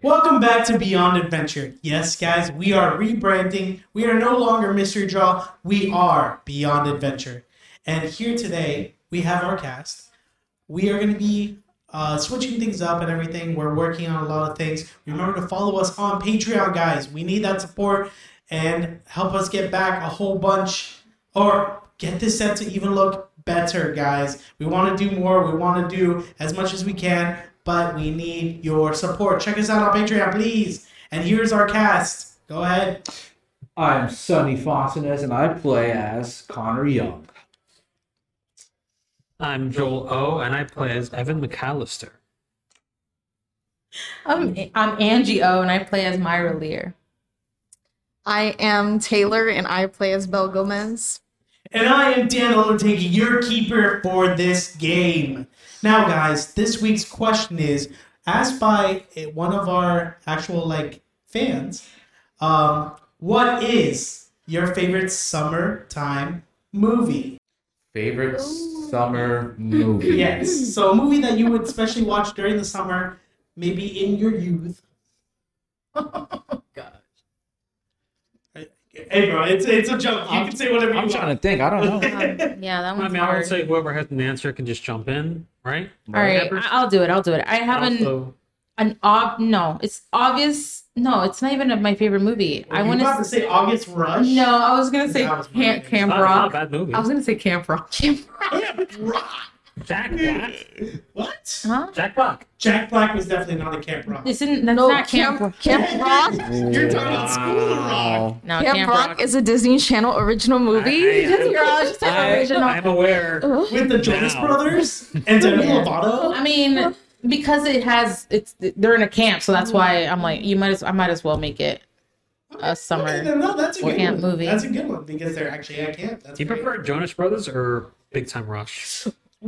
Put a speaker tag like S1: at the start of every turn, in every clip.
S1: Welcome back to Beyond Adventure. Yes, guys, we are rebranding. We are no longer Mystery Draw. We are Beyond Adventure. And here today, we have our cast. We are going to be switching things up and everything. We're working on a lot of things. Remember to follow us on Patreon, guys. We need that support and help us get back a whole bunch or get this set to even look better, guys. We want to do more. We want to do as much as we can, but we need your support. Check us out on Patreon, please. And here's our cast. Go ahead.
S2: I'm Sonny Fossiness, and I play as Connor Young.
S3: I'm Joel O, and I play as Evan McAllister.
S4: I'm Angie O, and I play as Myra Lear.
S5: I am Taylor, and I play as Belle Gomez.
S1: And I am Dan Undertaker, your keeper for this game. Now, guys, this week's question is asked by one of our actual fans. What is your favorite summertime movie?
S2: Favorite summer movie?
S1: Yes, so a movie that you would especially watch during the summer, maybe in your youth.
S4: God.
S1: Hey, bro, it's a joke. You can say whatever you want.
S2: I'm trying to think. I don't know.
S4: Yeah, that one's
S3: I
S4: hard.
S3: would say whoever has an answer can just jump in, right?
S4: All right, I'll do it. I have no. It's obvious. No, it's not even my favorite movie.
S1: I want to say August Rush.
S4: No, I was gonna say Camp
S3: It's not
S4: Rock.
S3: a bad movie.
S4: I was gonna say Camp Rock.
S1: Camp Rock.
S3: Jack Black.
S1: What?
S4: Huh?
S3: Jack Black.
S1: Jack Black was definitely not a Camp Rock.
S4: That's
S5: No,
S4: not Camp Rock.
S5: Camp Rock.
S1: You're talking School Rock.
S4: No,
S5: Camp Rock is a Disney Channel original movie.
S4: You're all just original.
S3: I'm aware.
S1: With the Jonas
S3: Now.
S1: Brothers and Demi Lovato.
S4: I mean, because they're in a camp, so that's why I'm like, I might as well make it a summer.
S1: Okay, no, that's a good
S4: camp
S1: one.
S4: movie.
S1: That's a good one because they're actually at camp. That's
S3: Do you
S1: great.
S3: prefer Jonas Brothers or Big Time Rush?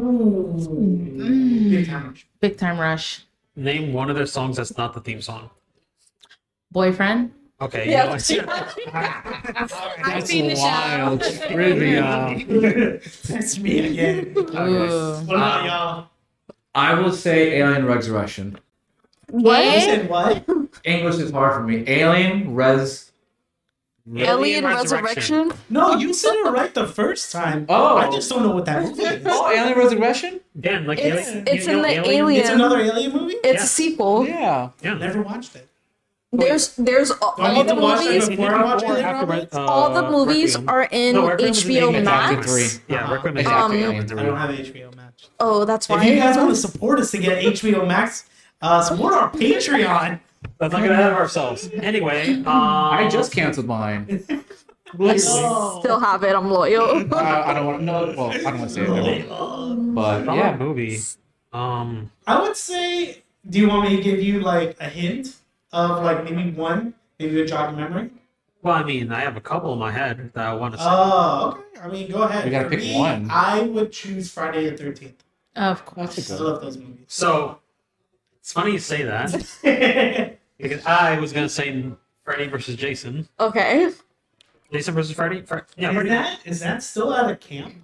S1: Ooh. Big Time Rush.
S4: Big Time Rush.
S3: Name one of their songs that's not the theme song.
S4: Boyfriend.
S3: Okay.
S5: Yeah.
S3: You know,
S2: That's
S4: seen the show.
S2: wild trivia.
S1: That's me again.
S4: Ooh.
S1: What about y'all?
S2: I will say Alien Resurrection.
S1: You
S4: What?
S1: said what?
S2: English is hard for me. Alien
S5: Alien Resurrection.
S1: No, you said it right the first time.
S2: Oh.
S1: I just don't know what that movie is.
S2: Oh, Alien Resurrection?
S3: Dan, like
S5: It's-
S3: Alien.
S5: it's
S3: you know
S5: in the
S3: Alien?
S5: Alien.
S1: It's another Alien movie?
S5: It's
S3: Yeah.
S5: a sequel.
S2: Yeah.
S3: Yeah.
S1: Never watched it.
S5: There's
S1: Do I
S5: all
S1: need
S5: the
S1: to watch
S5: movies.
S1: that before I watch
S3: Before or
S1: Alien
S3: after
S1: Romance?
S5: All the movies
S3: Requiem.
S5: are in
S3: No, Requiem was in
S5: HBO
S3: Alien
S2: Chapter
S5: Max.
S2: 3.
S3: Yeah, Requiem is
S2: It's
S3: after
S5: after
S3: Alien
S1: I
S3: 3.
S1: don't have HBO Max.
S5: Oh, that's why.
S1: If you guys want to support us to get HBO Max, support our Patreon.
S3: Let's not get ahead of ourselves. Anyway,
S2: I just canceled mine.
S5: I still have it. I'm loyal.
S2: I don't want to know. Well, I don't want to say it. Never. But
S3: yeah,
S2: yeah.
S3: movie.
S1: I would say, do you want me to give you a hint of maybe one? Maybe a jog your memory?
S3: Well, I mean, I have a couple in my head that I want to say.
S1: Oh, okay. I mean, go ahead.
S2: We gotta
S1: For
S2: pick
S1: me,
S2: one.
S1: I would choose Friday the 13th.
S4: Of course.
S2: That's a
S1: I
S2: good
S1: love those movies.
S3: So, it's funny you say that because I was going to say Freddy versus Jason.
S5: Okay.
S3: Jason versus Freddy? Yeah, Freddy.
S1: Is that still at a camp?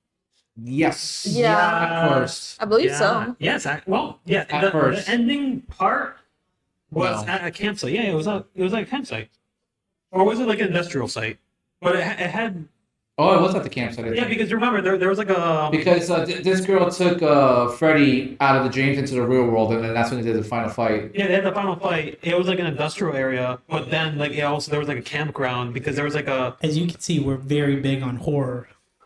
S2: Yes.
S5: Yeah.
S2: At first.
S5: I believe
S3: Yeah.
S5: so.
S3: Yes. Yeah.
S2: At
S3: The
S2: first.
S3: ending part was
S2: No.
S3: at a campsite. Yeah, it was like a campsite, or was it like an industrial site? But it had.
S2: Oh, it was at the campsite. I
S3: Yeah,
S2: think.
S3: because remember there was like a.
S2: Because this girl took Freddy out of the dreams into the real world, and then that's when they did the final fight.
S3: Yeah, they had the final fight. It was like an industrial area, but then there was like a campground because there was like a
S1: As you can see, we're very big on horror.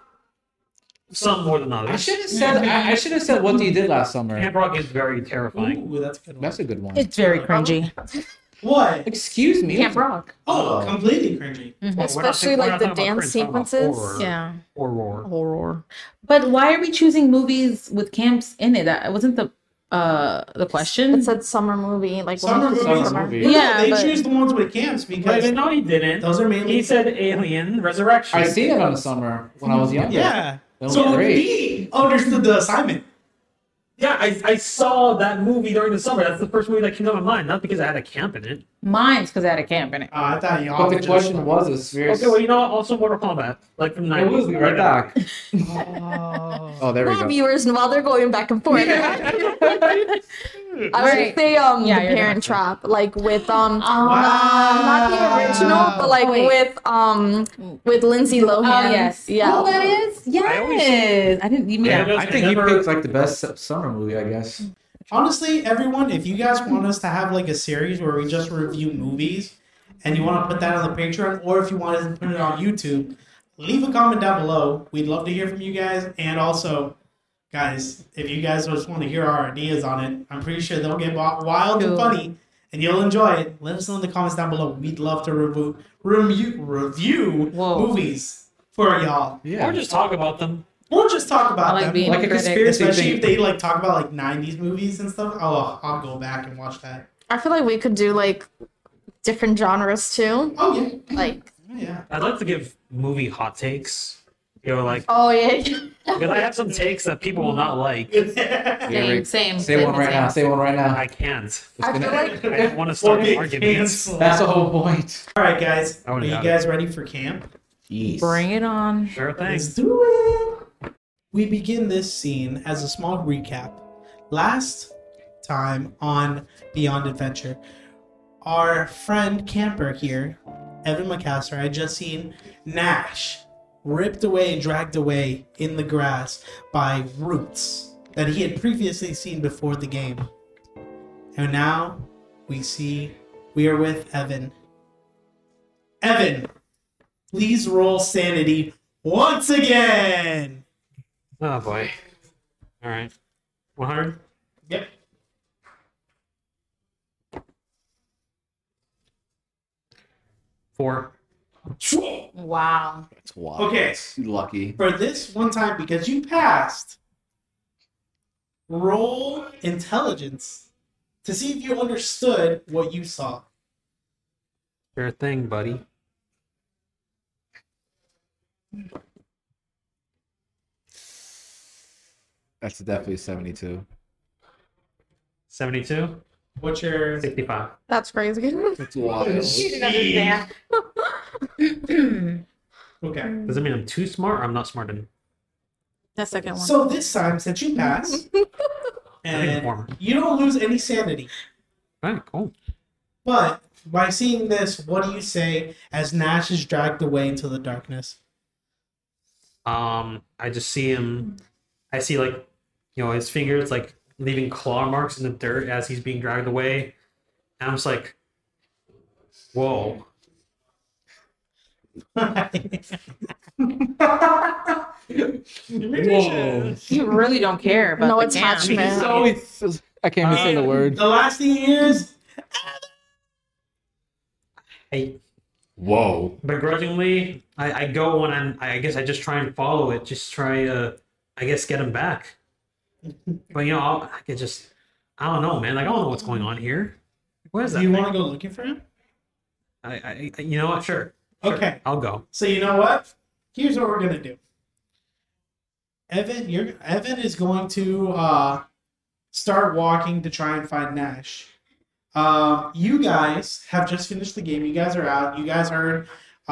S3: some more than others.
S2: I should have said. I should have said what you did last summer.
S3: Camp Rock is very terrifying.
S1: Ooh, that's a good one.
S2: That's a good one.
S4: It's very cringy.
S1: What?
S2: Excuse me.
S4: Camp Rock.
S1: Oh, completely cringy.
S3: Well, we're not
S5: Especially
S3: we're
S5: like
S3: not
S5: the
S3: talking about
S5: dance
S3: cringe, we're talking about
S5: sequences.
S3: horror.
S4: Yeah.
S3: Horror.
S4: Horror. But why are we choosing movies with camps in it? That wasn't the question.
S5: It said summer movie. Like
S1: Summer
S5: when-
S1: movies.
S2: Summer movie.
S1: No,
S4: Yeah,
S1: they
S4: but-
S1: choose the ones with camps
S3: But
S1: because
S3: no, he didn't.
S1: those are mainly.
S3: He said Alien Resurrection.
S2: I seen it on the summer when I was young.
S1: Yeah.
S2: That was
S1: So
S2: great.
S1: we understood the assignment.
S3: Yeah, I saw that movie during the summer. That's the first movie that came to my mind. Not because I had a camp in it.
S4: Mine's because I had a camp in it.
S1: I thought you all
S2: But
S1: were
S2: the
S1: just
S2: question
S1: fucking-
S2: was a serious.
S3: Okay, well, you know what? Also Mortal Kombat. Like from the
S2: Hey,
S3: 90s.
S2: we'll be right back. Oh, there we
S5: Well,
S2: go.
S5: viewers, while they're going back and forth, I would
S4: Right.
S5: say
S4: Yeah,
S5: the
S4: you're
S5: Parent
S4: gonna-
S5: Trap, like with
S1: Wow.
S5: not the original, but like with Lindsay Lohan.
S4: Oh yes.
S5: yeah.
S4: Oh, that is. Yes. I didn't even.
S3: Yeah.
S2: Yeah, I think he picked like the best summer movie, I guess.
S1: Honestly, everyone, if you guys want us to have like a series where we just review movies and you want to put that on the Patreon, or if you want us to put it on YouTube, leave a comment down below. We'd love to hear from you guys. And also, guys, if you guys just want to hear our ideas on it, I'm pretty sure they'll get wild and
S4: Cool.
S1: funny and you'll enjoy it. Let us know in the comments down below. We'd love to review
S4: Whoa.
S1: movies for y'all.
S2: Yeah.
S3: Or just talk about them.
S1: Or just talk
S4: I
S1: about
S4: like
S1: them.
S4: being
S2: Like a
S4: a critic.
S2: conspiracy
S1: Especially
S2: thing.
S1: if they like talk about like 90s movies and stuff. Oh, I'll go back and watch that.
S5: I feel like we could do like different genres too.
S1: Oh yeah.
S5: Like,
S1: Yeah.
S3: I'd like to give movie hot takes. You know, like,
S5: oh yeah.
S3: because I have some takes that people will not like.
S2: Yeah,
S4: Same.
S2: Rick.
S4: Same.
S2: Say one right now. Say one right now.
S3: I can't.
S5: I feel like
S3: I don't want to start an argument.
S2: That's the whole point.
S1: All right, guys.
S3: I
S1: Are
S3: wouldn't
S1: you
S3: doubt
S1: guys ready for camp?
S2: Jeez.
S4: Bring it on.
S3: Sure thing.
S1: Let's do it. We begin this scene as a small recap. Last time on Beyond Adventure, our friend camper here, Evan McCaster, had just seen Nash ripped away and dragged away in the grass by roots that he had previously seen before the game. And now we are with Evan. Evan, please roll sanity once again.
S3: Oh boy. All right. 100.
S1: Yep.
S3: Four.
S4: Wow.
S2: That's wild.
S1: Okay.
S2: Lucky.
S1: For this one time, because you passed, roll intelligence to see if you understood what you saw.
S3: Sure thing, buddy.
S2: That's definitely 72.
S3: 72.
S1: What's your
S3: 65.
S5: That's crazy.
S2: That's wild.
S4: understand.
S1: okay?
S3: Does it mean I'm too smart or I'm not smart enough?
S4: That second one.
S1: So this time, since you pass, and
S3: informer.
S1: you don't lose any sanity,
S3: All right, cool.
S1: but by seeing this, what do you say as Nash is dragged away into the darkness?
S3: I just see him. I see like, his fingers like leaving claw marks in the dirt as he's being dragged away, and I'm just like, whoa.
S2: Whoa.
S4: You really don't care about
S5: No
S4: the camp.
S5: attachment.
S2: I can't even say the word.
S1: The last thing he hears,
S3: I
S2: Whoa.
S3: begrudgingly, I go and I guess I just try and follow it, just try to, I guess, get him back. But I could just, I don't know, man. Like I don't know what's going on here. What is that?
S1: do you
S3: thing?
S1: want to go looking for him?
S3: I you know what? Sure.
S1: Okay.
S3: I'll go.
S1: So you know what? Here's what we're gonna do. Evan is going to start walking to try and find Nash. You guys have just finished the game. You guys are out. You guys heard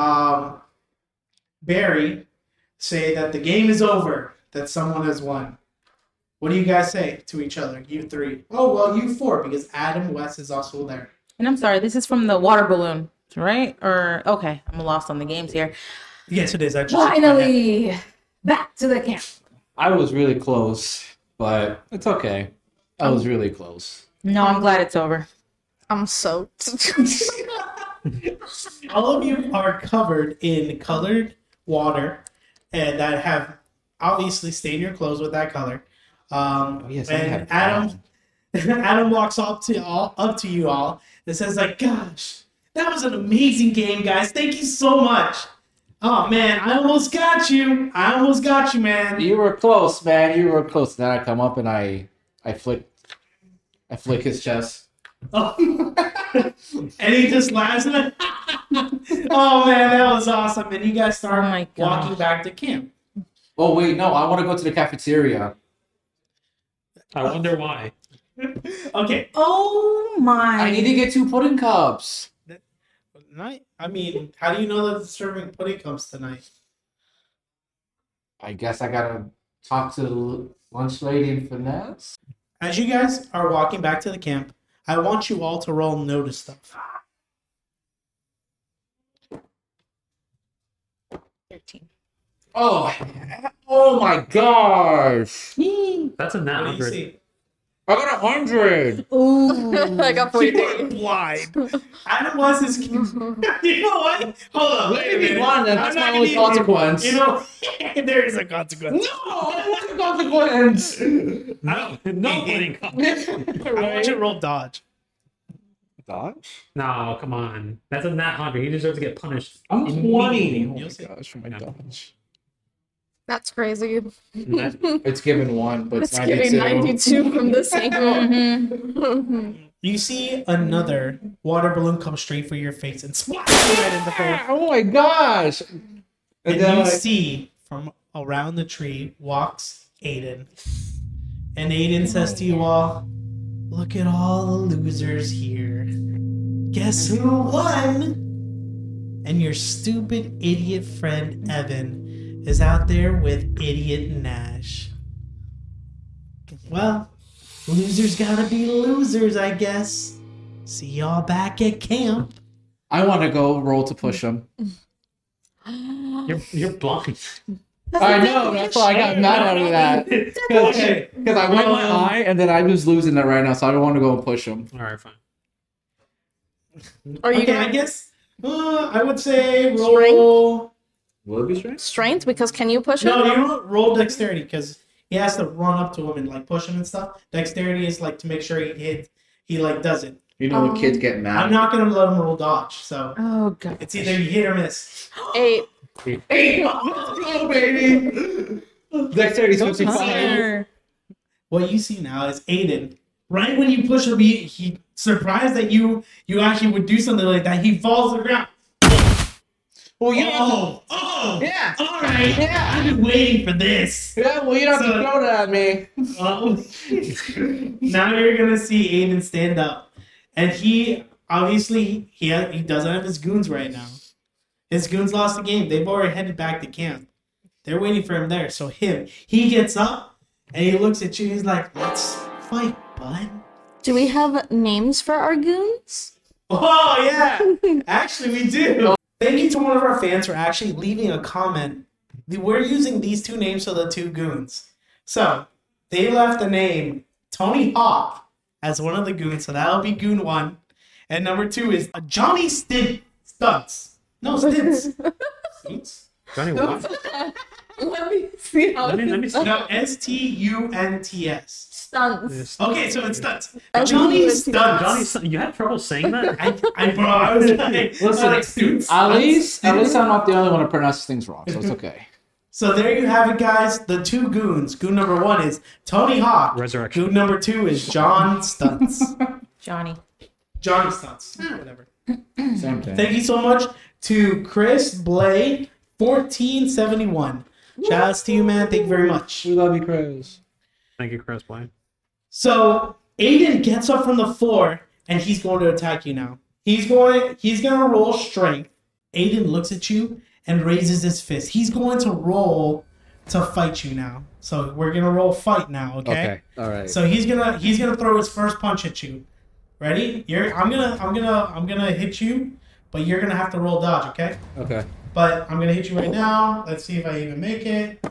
S1: Barry say that the game is over, that someone has won. What do you guys say to each other? You three. Oh, well, you four, because Adam West is also there.
S4: And I'm sorry, this is from the water balloon, right? Or okay, I'm lost on the games here.
S1: Yes, it is. I just
S4: Finally, back to the camp.
S2: I was really close, but it's okay. I was really close.
S4: No, I'm glad it's over.
S5: I'm soaked.
S1: All of you are covered in colored water, and that have obviously stained your clothes with that color.
S2: Yes, I
S1: and
S2: have
S1: Adam, Adam walks up to you all and says, like, "Gosh, that was an amazing game, guys. Thank you so much. Oh man, I almost got you. Man."
S2: You were close, man. You were close. Then I come up and I flick his chest.
S1: Oh. And he just laughs and oh man, that was awesome. And you guys start
S4: Oh my gosh.
S1: walking back to camp.
S2: Oh wait, no, I want to go to the cafeteria.
S3: I wonder why.
S1: Okay.
S4: Oh my.
S2: I need to get 2 pudding cups.
S1: I mean, how do you know that the serving pudding comes tonight?
S2: I guess I gotta talk to the lunch lady in finesse.
S1: As you guys are walking back to the camp, I want you all to roll notice stuff.
S5: 13.
S2: Oh my gosh!
S3: That's a nat
S1: What do you
S3: 100.
S1: see?
S2: I got 100.
S4: Ooh.
S5: I got 14.
S1: Blind. Adam was his. You know what? Hold on. Wait a
S2: Maybe
S1: minute.
S2: one, and
S1: I'm
S2: that's
S1: not
S2: my
S1: gonna
S2: only
S1: even-
S2: consequence.
S1: You know, there is a consequence.
S2: No, that's a consequence.
S3: No, no pudding cup.
S1: I want you to roll dodge.
S2: Dodge?
S3: No, come on. That's a nat 100. He deserves to get punished.
S2: I'm 20. Oh
S1: You'll
S2: my
S1: see.
S2: gosh, for my dodge.
S5: That's crazy.
S2: It's given 1, but it's
S5: It's giving 92 from this angle.
S4: Mhm.
S1: You see another water balloon come straight for your face and splash you right in the face.
S2: Oh my gosh!
S1: And
S2: then
S1: you
S2: I-
S1: see from around the tree walks Aiden. And Aiden says to you all, look at all the losers here. Guess who won? And your stupid idiot friend Evan is out there with idiot Nash. Well, losers gotta be losers, I guess. See y'all back at camp.
S2: I want to go roll to push him.
S3: You're blind.
S2: I know, that's why I got mad out of that.
S1: Okay.
S2: Because I went my eye, and then I'm just losing it right now, so I don't want to go and push him.
S3: All right, fine.
S5: Are you
S1: Okay, I
S5: gonna
S1: guess I would say roll.
S2: Will it be strength?
S5: strength? Because can you push
S1: No,
S5: it?
S1: you don't roll dexterity because he has to run up to him and like push him and stuff. Dexterity is like to make sure he like does it.
S2: You know the kids get
S1: I'm
S2: mad.
S1: not gonna let him roll dodge, so
S4: Oh god.
S1: it's either you hit or miss.
S5: 8.
S2: Hey, let's go, baby! Dexterity's 55.
S4: Hunter.
S1: What you see now is Aiden. Right when you push him, he surprised that you actually would do something like that. He falls to the ground.
S2: Well, you
S1: Oh,
S2: Yeah.
S1: all right.
S2: Yeah.
S1: I've been waiting for this.
S2: Yeah, well, you don't have
S1: So-
S2: to throw that at me.
S1: Now you're gonna see Aiden stand up, and he obviously he doesn't have his goons right now. His goons lost the game. They've already headed back to camp. They're waiting for him there. So he gets up and he looks at you. He's like, "Let's fight, bud."
S5: Do we have names for our goons?
S1: Oh yeah, actually we do. Thank you to one of our fans for actually leaving a comment. We're using these two names for the two goons. So they left the name Tony Hawk as one of the goons, so that'll be goon 1. And number 2 is Johnny Stunts. No, Stints. Stunts?
S3: Johnny, what?
S5: Let me see how
S3: Let me see.
S1: No, Stunts.
S5: Stunts.
S1: Okay, so it's Stunts.
S5: I
S1: Johnny
S5: think
S1: Stunts.
S3: Johnny, you had trouble saying that?
S1: I was like,
S2: Listen,
S1: like Stunts.
S2: At least I'm not the only one to pronounce things wrong, so it's okay.
S1: So there you have it, guys. The two goons. Goon number 1 is Tony Hawk.
S3: Resurrection.
S1: Goon number 2 is John Stunts.
S4: Johnny.
S1: Johnny Stunts. Whatever.
S2: Same thing.
S1: Thank you so much to Chris Blay 1471. Shout outs to you, man. Thank you very much.
S2: We love you, Chris.
S3: Thank you, Chris Blaine.
S1: So Aiden gets up from the floor and he's going to attack you now. He's gonna roll strength. Aiden looks at you and raises his fist. He's going to roll to fight you now. So we're gonna roll fight now, okay?
S2: All right.
S1: So he's gonna throw his first punch at you. Ready? I'm gonna hit you, but you're gonna have to roll dodge, okay?
S2: Okay.
S1: But I'm gonna hit you right now. Let's see if I even make it.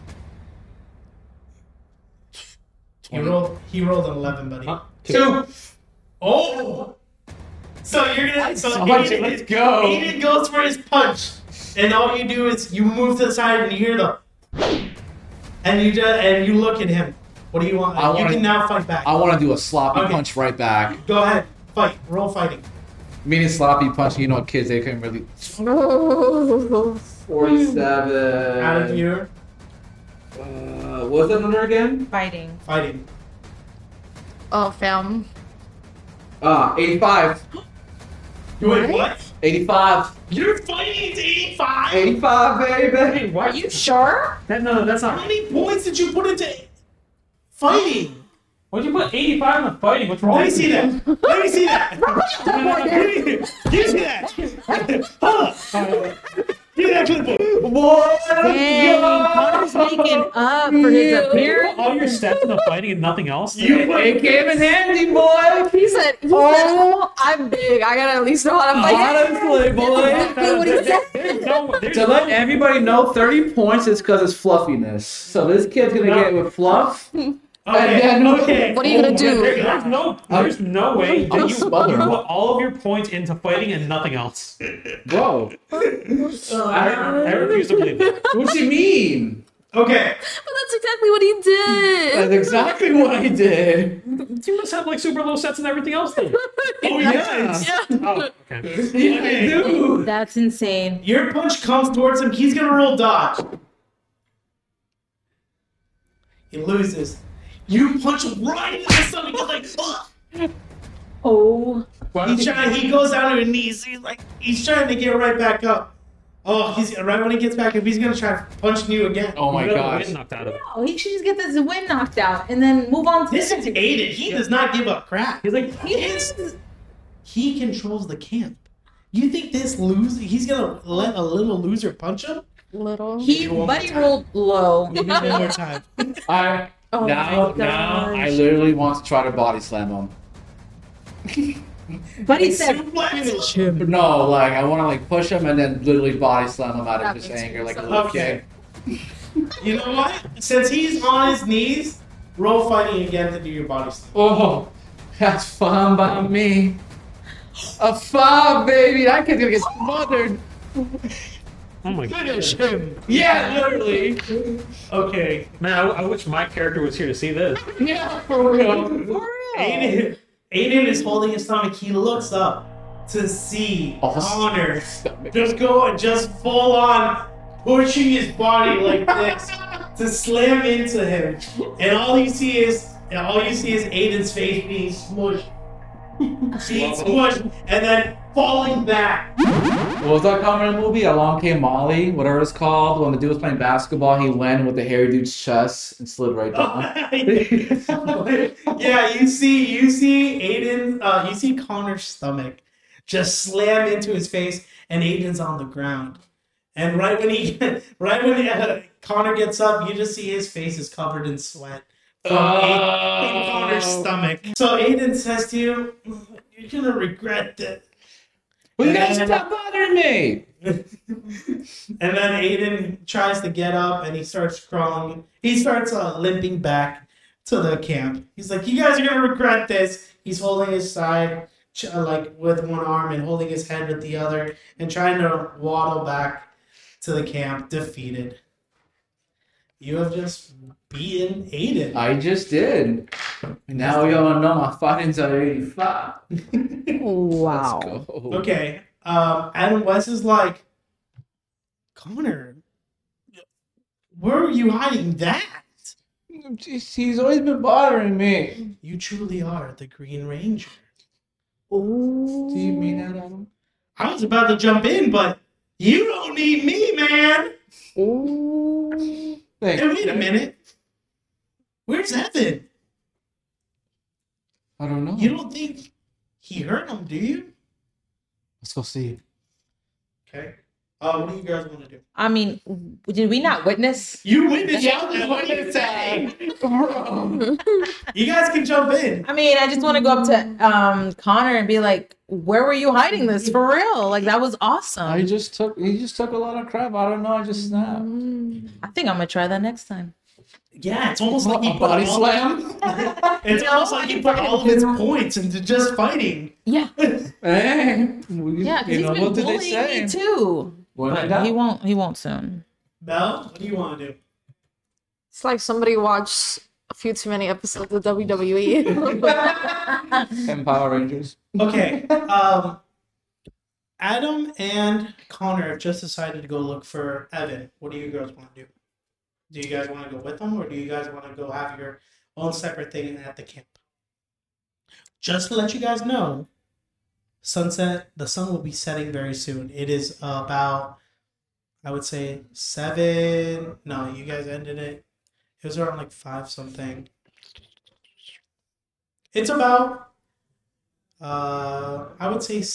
S1: He rolled an 11, buddy.
S3: Huh?
S2: 2.
S1: Oh! So you're gonna. So
S2: Aiden, let's go.
S1: Aiden goes for his punch, and all you do is you move to the side and you hear the, and you look at him. What do you want? You can now fight back.
S2: I want to do a sloppy
S1: Okay.
S2: punch right back.
S1: Go ahead, fight. Roll fighting.
S2: Meaning sloppy punch, you know, kids, they couldn't really.
S5: Oh.
S2: 47.
S1: Out of your
S2: What's that number again?
S4: Fighting.
S1: fighting.
S5: Oh, fam.
S2: 85.
S1: Wait, what?
S2: 85.
S1: You're fighting to 85?
S2: 85, baby.
S3: Hey, why
S4: Are you sure?
S3: No, that's
S1: How
S3: not.
S1: many points did you put into fighting?
S3: Why'd you put 85 in the fighting? What's wrong
S1: Let me
S3: with
S1: see
S3: you?
S1: that. Let me see that. Give me that. Hold on. Give me that clipboard.
S4: Dang, Connor's making up for his appearance.
S3: All your stats in the fighting and nothing else?
S2: It came in handy, boy.
S5: He said, "Oh, I'm big. I gotta at least know how to fight."
S2: Honestly, boy.
S4: Exactly what he said.
S3: There's
S2: To let everybody know, 30 points is because it's fluffiness. So this kid's gonna get it with fluff.
S1: Okay.
S5: What are you gonna do?
S3: There's no way
S2: I'm
S3: that you
S2: smothered.
S3: put all of your points into fighting and nothing else.
S2: Whoa.
S3: I refuse to believe that.
S2: What you mean?
S1: Okay.
S5: But that's exactly what he did.
S2: That's exactly what I did.
S3: You must have like super low sets and everything else then.
S1: Oh, yes.
S3: Oh, okay.
S2: Yeah, I do.
S4: That's insane.
S1: Your punch comes towards him. He's gonna roll dodge. He loses. You punch him right in the stomach. He's like, ugh.
S4: Oh.
S1: He goes down to his knees. He's trying to get right back up. Oh, he's right when he gets back up. He's gonna try punching you again.
S2: Oh my
S3: You got the
S2: gosh.
S3: wind knocked out of it.
S4: No, he should just get this wind knocked out and then move on to
S1: This is Aiden. He does not give up crap.
S3: He's like,
S1: He controls the camp. You think this loser? He's gonna let a little loser punch him?
S5: Little.
S4: Buddy rolled low.
S1: Give me one more time.
S4: Oh
S2: Now
S4: my
S2: I
S4: gosh.
S2: literally want to try to body slam him.
S4: Buddy said
S1: Suplex.
S4: him.
S2: No, like I want to like push him and then literally body slam him out
S5: That
S2: of his
S5: makes
S2: anger, like a
S5: sense.
S2: little
S1: Okay.
S2: kid.
S1: You know what? Since he's on his knees, roll fighting again to do your body slam.
S2: Oh, that's fine by me. A 5, baby. That kid's gonna get smothered.
S3: oh my god.
S2: Yeah, literally.
S1: Okay.
S3: Man, I wish my character was here to see this.
S2: Yeah, for real.
S1: Aiden is holding his stomach. He looks up to see
S2: Oh,
S1: Connor
S2: stomach.
S1: just full on pushing his body like this to slam into him, and all you see is Aiden's face being smushed, and then falling back.
S2: What was that comedy movie? Along Came Molly, whatever it's called. When the dude was playing basketball, he landed with the hairy dude's chest and slid right down.
S1: Yeah, you see Aiden, you see Connor's stomach just slam into his face, and Aiden's on the ground. And right when Connor gets up, you just see his face is covered in sweat from Connor's stomach. So Aiden says to you, "You're gonna regret that."
S2: Well, you guys stop bothering me.
S1: And then Aiden tries to get up and he starts crawling. He starts limping back to the camp. He's like, "You guys are gonna regret this." He's holding his side like with one arm and holding his head with the other and trying to waddle back to the camp, defeated. You have just beaten Aiden.
S2: I just did. Now we all know my fighting's at 85.
S5: Wow.
S2: Let's go.
S1: Okay. Adam West is like, "Connor, where are you hiding that?
S2: He's always been bothering me.
S1: You truly are the Green Ranger."
S2: Do you mean that, Adam?
S1: I was about to jump in, but you don't need me, man.
S2: Ooh. Thanks.
S1: Hey, wait a minute. Where's Evan?
S2: I don't know.
S1: You don't think he hurt him, do you?
S2: Let's go see.
S1: Okay. What do you guys want to do?
S4: I mean, did we not witness?
S1: You witnessed that. What do you say? You guys can jump in.
S4: I mean, I just want to go up to Connor and be like, "Where were you hiding this for real? Like that was awesome."
S2: He just took a lot of crap. I don't know. I just snapped.
S4: I think I'm gonna try that next time.
S1: Yeah, it's almost like he put
S2: Body
S1: all-
S2: slam.
S1: It's almost like he put all of his points into just fighting.
S4: Yeah,
S2: Hey.
S4: yeah, because
S2: You
S4: he's
S2: know
S4: been
S2: what did they
S4: bullying
S2: say?
S4: me too.
S2: When I
S4: But
S2: die.
S4: he won't soon.
S1: Mel, what do you want to do?
S5: It's like somebody watched a few too many episodes of WWE.
S2: And Power Rangers.
S1: Okay. Adam and Connor have just decided to go look for Evan. What do you guys want to do? Do you guys want to go with them, or do you guys want to go have your own separate thing at the camp? Just to let you guys know, the sun will be setting very soon. It is about, I would say, 7. No, you guys ended it. It was around like 5 something. It's about, I would say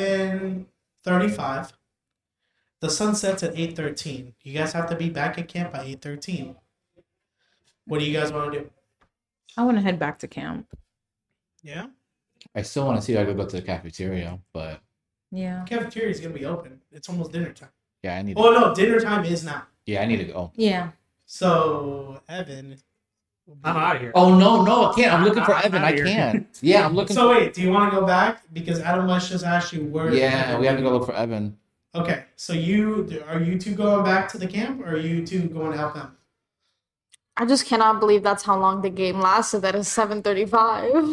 S1: 7:35. The sun sets at 8:13. You guys have to be back at camp by 8:13. What do you guys want to do?
S4: I want to head back to camp.
S1: Yeah?
S2: I still want to see if I could go to the cafeteria, but
S4: Yeah.
S1: Cafeteria is going to be open. It's almost dinner time.
S2: yeah, I need.
S1: Oh, no, dinner time is now.
S2: Yeah, I need to go.
S4: Yeah.
S1: So, Evan.
S3: I'm out of here.
S2: Oh no, I can't. I'm looking for
S3: I'm
S2: Evan.
S3: outta
S2: I
S3: here.
S2: can't. Yeah, I'm looking.
S1: So, wait, do you want to go back? Because Adam West just asked you where.
S2: Yeah, we have to go look for Evan.
S1: Okay, so are you two going back to the camp, or are you two going to help them?
S5: I just cannot believe that's how long the game lasted. That is 7:35.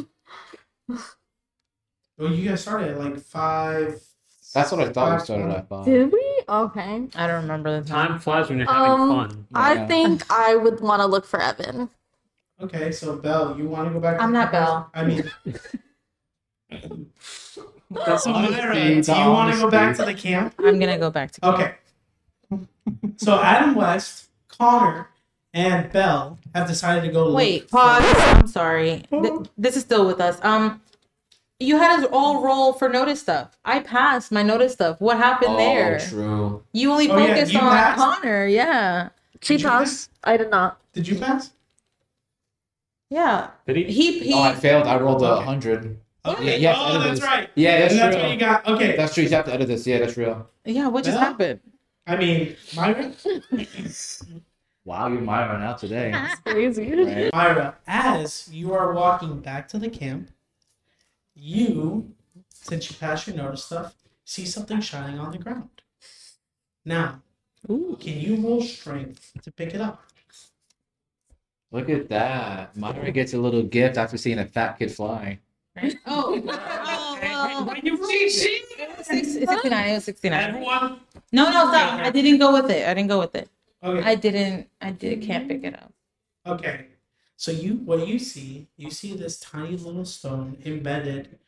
S1: Well, you guys started at like 5.
S2: That's what I thought we
S1: 5:20.
S2: started at 5.
S5: Did we? Okay.
S4: I don't remember the time.
S3: Time flies when you're having fun.
S5: I
S2: Yeah.
S5: think I would want to look for Evan.
S1: Okay, so Belle, you want to go back?
S4: I'm not Belle.
S1: I mean,
S2: That's
S1: so Myra, do you want to go back to the camp?
S4: I'm gonna go back to camp.
S1: Okay. So Adam West, Connor, and Belle have decided to go.
S4: Wait,
S1: look
S4: pause.
S1: for-
S4: I'm sorry. This is still with us. You had us all roll for notice stuff. I passed my notice stuff. What happened there?
S2: True.
S4: You only
S1: Oh, yeah,
S4: focused
S1: you
S4: on
S1: passed?
S4: Connor. Yeah.
S5: She
S1: Did you
S5: passed. I did not.
S1: Did you pass?
S4: Yeah.
S3: Did he?
S4: He
S2: Oh, I failed. I rolled a
S1: Okay.
S2: 100.
S1: Okay.
S2: Yeah,
S1: Oh,
S2: edit
S1: that's
S2: this.
S1: right.
S2: Yeah, that's
S1: And that's
S2: true.
S1: what you got. Okay.
S2: That's true. You have to edit this. Yeah, that's real.
S4: Yeah, what just
S1: Belle?
S4: happened?
S1: I mean, Myra.
S2: Wow, you're Myra now today.
S5: It's crazy.
S2: Right?
S1: Myra, as you are walking back to the camp, you, since you passed your notice stuff, see something shining on the ground. Now, can you roll strength to pick it up?
S2: Look at that. Myra gets a little gift after seeing a fat kid fly.
S4: Oh,
S3: When you reach it,
S4: 69. It was 69.
S3: everyone.
S4: No, stop. I didn't go with it.
S1: Okay.
S4: I can't pick it up.
S1: Okay. So you see this tiny little stone embedded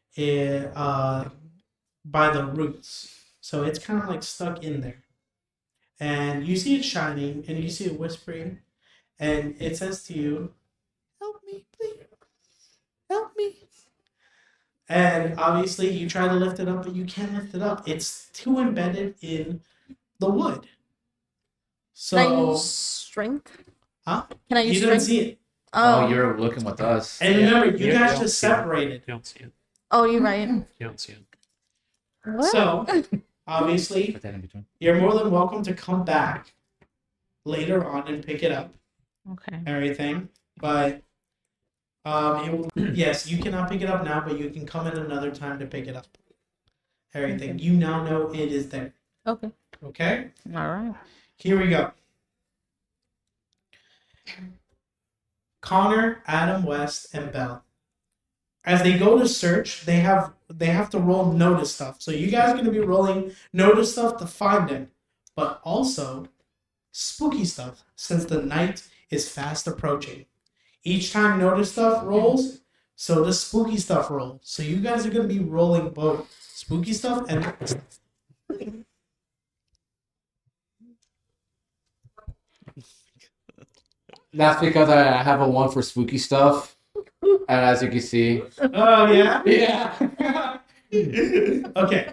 S1: by the roots. So it's kind of like stuck in there. And you see it shining and you see it whispering and it says to you, "Help me, please. Help me." And obviously you try to lift it up, but you can't lift it up. It's too embedded in the wood.
S5: Can I
S1: So,
S5: use strength?
S1: huh?
S5: Can I use
S1: You didn't
S5: strength?
S1: see it.
S2: Oh, you're looking with us.
S1: And remember, you
S3: Yeah,
S1: guys
S3: don't
S1: just
S3: see it.
S1: separated.
S3: You don't see it.
S5: Oh, you're right.
S3: You don't see it.
S5: What?
S1: So, obviously,
S2: Put that in between.
S1: you're more than welcome to come back later on and pick it up,
S4: Okay.
S1: everything. But, yes, you cannot pick it up now, but you can come in another time to pick it up. Everything. You now know it is there.
S4: Okay.
S1: Okay?
S4: All right.
S1: Here we go. Connor, Adam West, and Belle. As they go to search, they have to roll notice stuff. So you guys are going to be rolling notice stuff to find them, but also spooky stuff since the night is fast approaching. Each time notice stuff rolls, so does spooky stuff roll. So you guys are going to be rolling both spooky stuff and notice stuff.
S2: That's because I have a 1 for spooky stuff. And as you can see.
S1: Oh yeah.
S2: Yeah.
S1: Okay.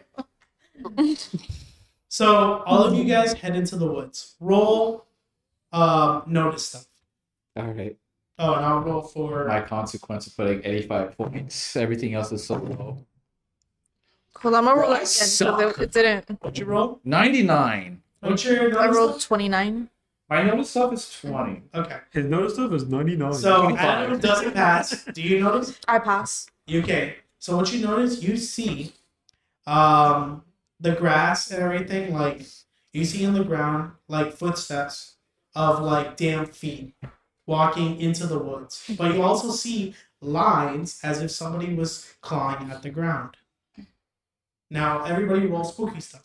S1: So all of you guys head into the woods. Roll notice stuff.
S2: Alright.
S1: Oh, and I'll roll for
S2: My consequence of putting 85 points. Everything else is so low.
S5: Hold on, I'm gonna roll
S2: Bro, I
S5: it again
S2: suck.
S5: because it didn't.
S1: what'd you roll?
S2: 99.
S1: What's your
S5: I
S1: notice
S5: rolled
S1: stuff?
S5: 29.
S2: My notice stuff is 20.
S1: Okay.
S3: His notice stuff is 99.
S1: So
S2: 25.
S1: Adam doesn't pass. Do you notice?
S5: I pass.
S1: Okay. So what you notice, you see the grass and everything, like you see in the ground like footsteps of like damp feet walking into the woods. But you also see lines as if somebody was clawing at the ground. Now everybody roll spooky stuff.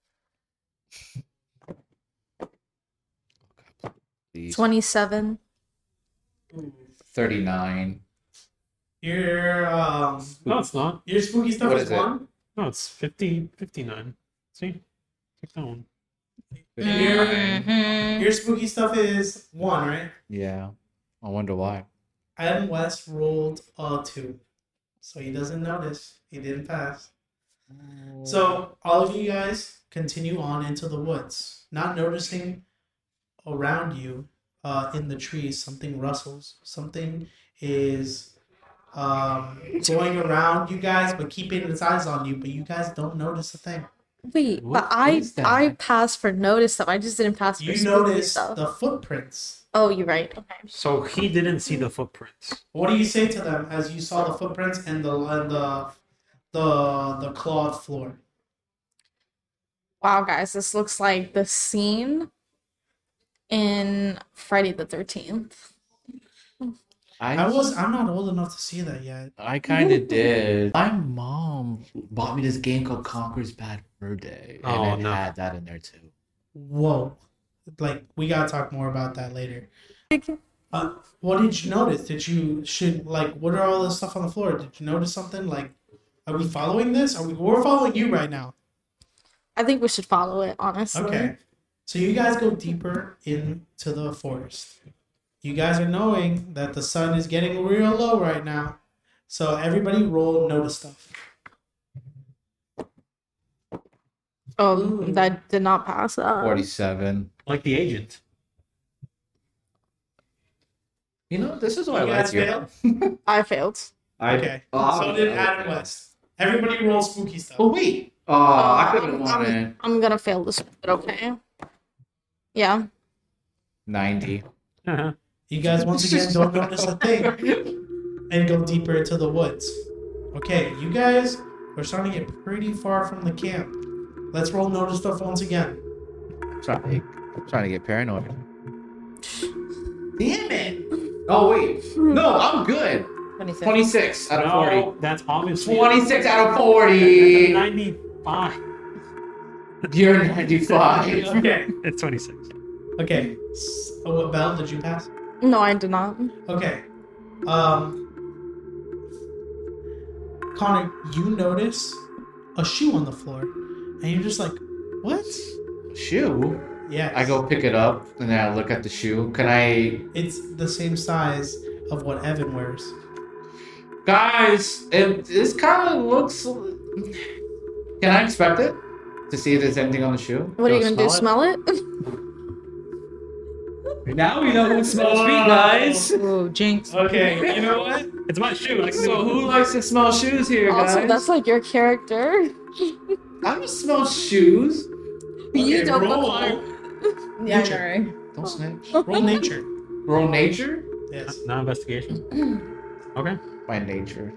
S2: Please.
S5: 27.
S2: 39.
S1: Your
S3: No, it's not.
S1: your spooky stuff
S2: What
S1: is
S2: is it?
S1: one.
S3: No, it's 50, 59. See? Take that one.
S4: Mhm.
S1: Your spooky stuff is one, right?
S2: Yeah. I wonder why.
S1: Adam West rolled a 2. So he doesn't notice. He didn't pass. So all of you guys continue on into the woods, not noticing around you in the trees something rustles. Something is going around you guys, but keeping its eyes on you. But you guys don't notice a thing.
S5: Wait,
S2: What
S5: but
S2: is that?
S5: I passed for notice stuff. I just didn't pass for
S1: You
S5: spooky
S1: notice
S5: stuff.
S1: the footprints.
S5: Oh, you're right. Okay.
S3: So he didn't see the footprints.
S1: What do you say to them as you saw the footprints and the clawed floor?
S5: Wow, guys, this looks like the scene in Friday the 13th.
S1: I'm not old enough to see that yet.
S2: I kind of did. My mom bought me this game called Conker's Bad Fur Day, and
S3: Oh,
S2: it
S3: no.
S2: had that in there too.
S1: Whoa. Like, we gotta talk more about that later. What did you notice? What are all this stuff on the floor? Did you notice something? Like, are we following this? We're following you right now.
S5: I think we should follow it, honestly.
S1: Okay. So you guys go deeper into the forest. You guys are knowing that the sun is getting real low right now. So everybody roll notice stuff.
S5: Oh, that did not pass.
S2: 47.
S3: Like the agent.
S2: You know, this is
S1: You
S2: what I like
S1: guys
S2: here.
S1: failed?
S5: I failed.
S1: Okay. So did Adam West. Everybody roll spooky stuff.
S2: Oh wait. I could have won it.
S5: I'm gonna fail this, but okay. Yeah.
S2: 90.
S3: Uh-huh.
S1: You guys once again don't notice a thing and go deeper into the woods. Okay, you guys are starting to get pretty far from the camp. Let's roll notice stuff once again.
S2: Trying to get paranoid.
S1: Damn it!
S2: Oh wait. No, I'm good.
S4: 26.
S2: 26 out of
S3: No,
S2: 40.
S3: that's obviously
S2: 26 out of 40.
S3: 95.
S2: You're 95.
S1: Okay.
S3: It's 26.
S1: Okay. What bell did you pass?
S5: No, I did not.
S1: Okay. Connor, you notice a shoe on the floor, and you're just like, what?
S2: Shoe?
S1: Yeah.
S2: I go pick it up and then I look at the shoe. Can I...
S1: It's the same size of what Evan wears.
S2: Guys, this kind of looks... Can I inspect it? To see if there's anything on the shoe?
S5: What are you
S2: Go
S5: gonna do? Smell it?
S2: Now we know who smells feet, guys.
S4: Ooh, jinx.
S1: Okay, you know what?
S3: It's my shoe. I can
S2: So
S3: do it.
S2: who likes to smell shoes here, guys?
S5: Also, that's like your character.
S2: I don't smell shoes.
S5: You
S1: Okay,
S5: don't
S1: roll.
S5: look Connor.
S4: Yeah,
S1: Nature.
S4: alright.
S2: Don't snitch.
S1: Roll nature.
S2: Roll nature?
S1: Yes.
S3: Not investigation. Okay.
S2: My nature.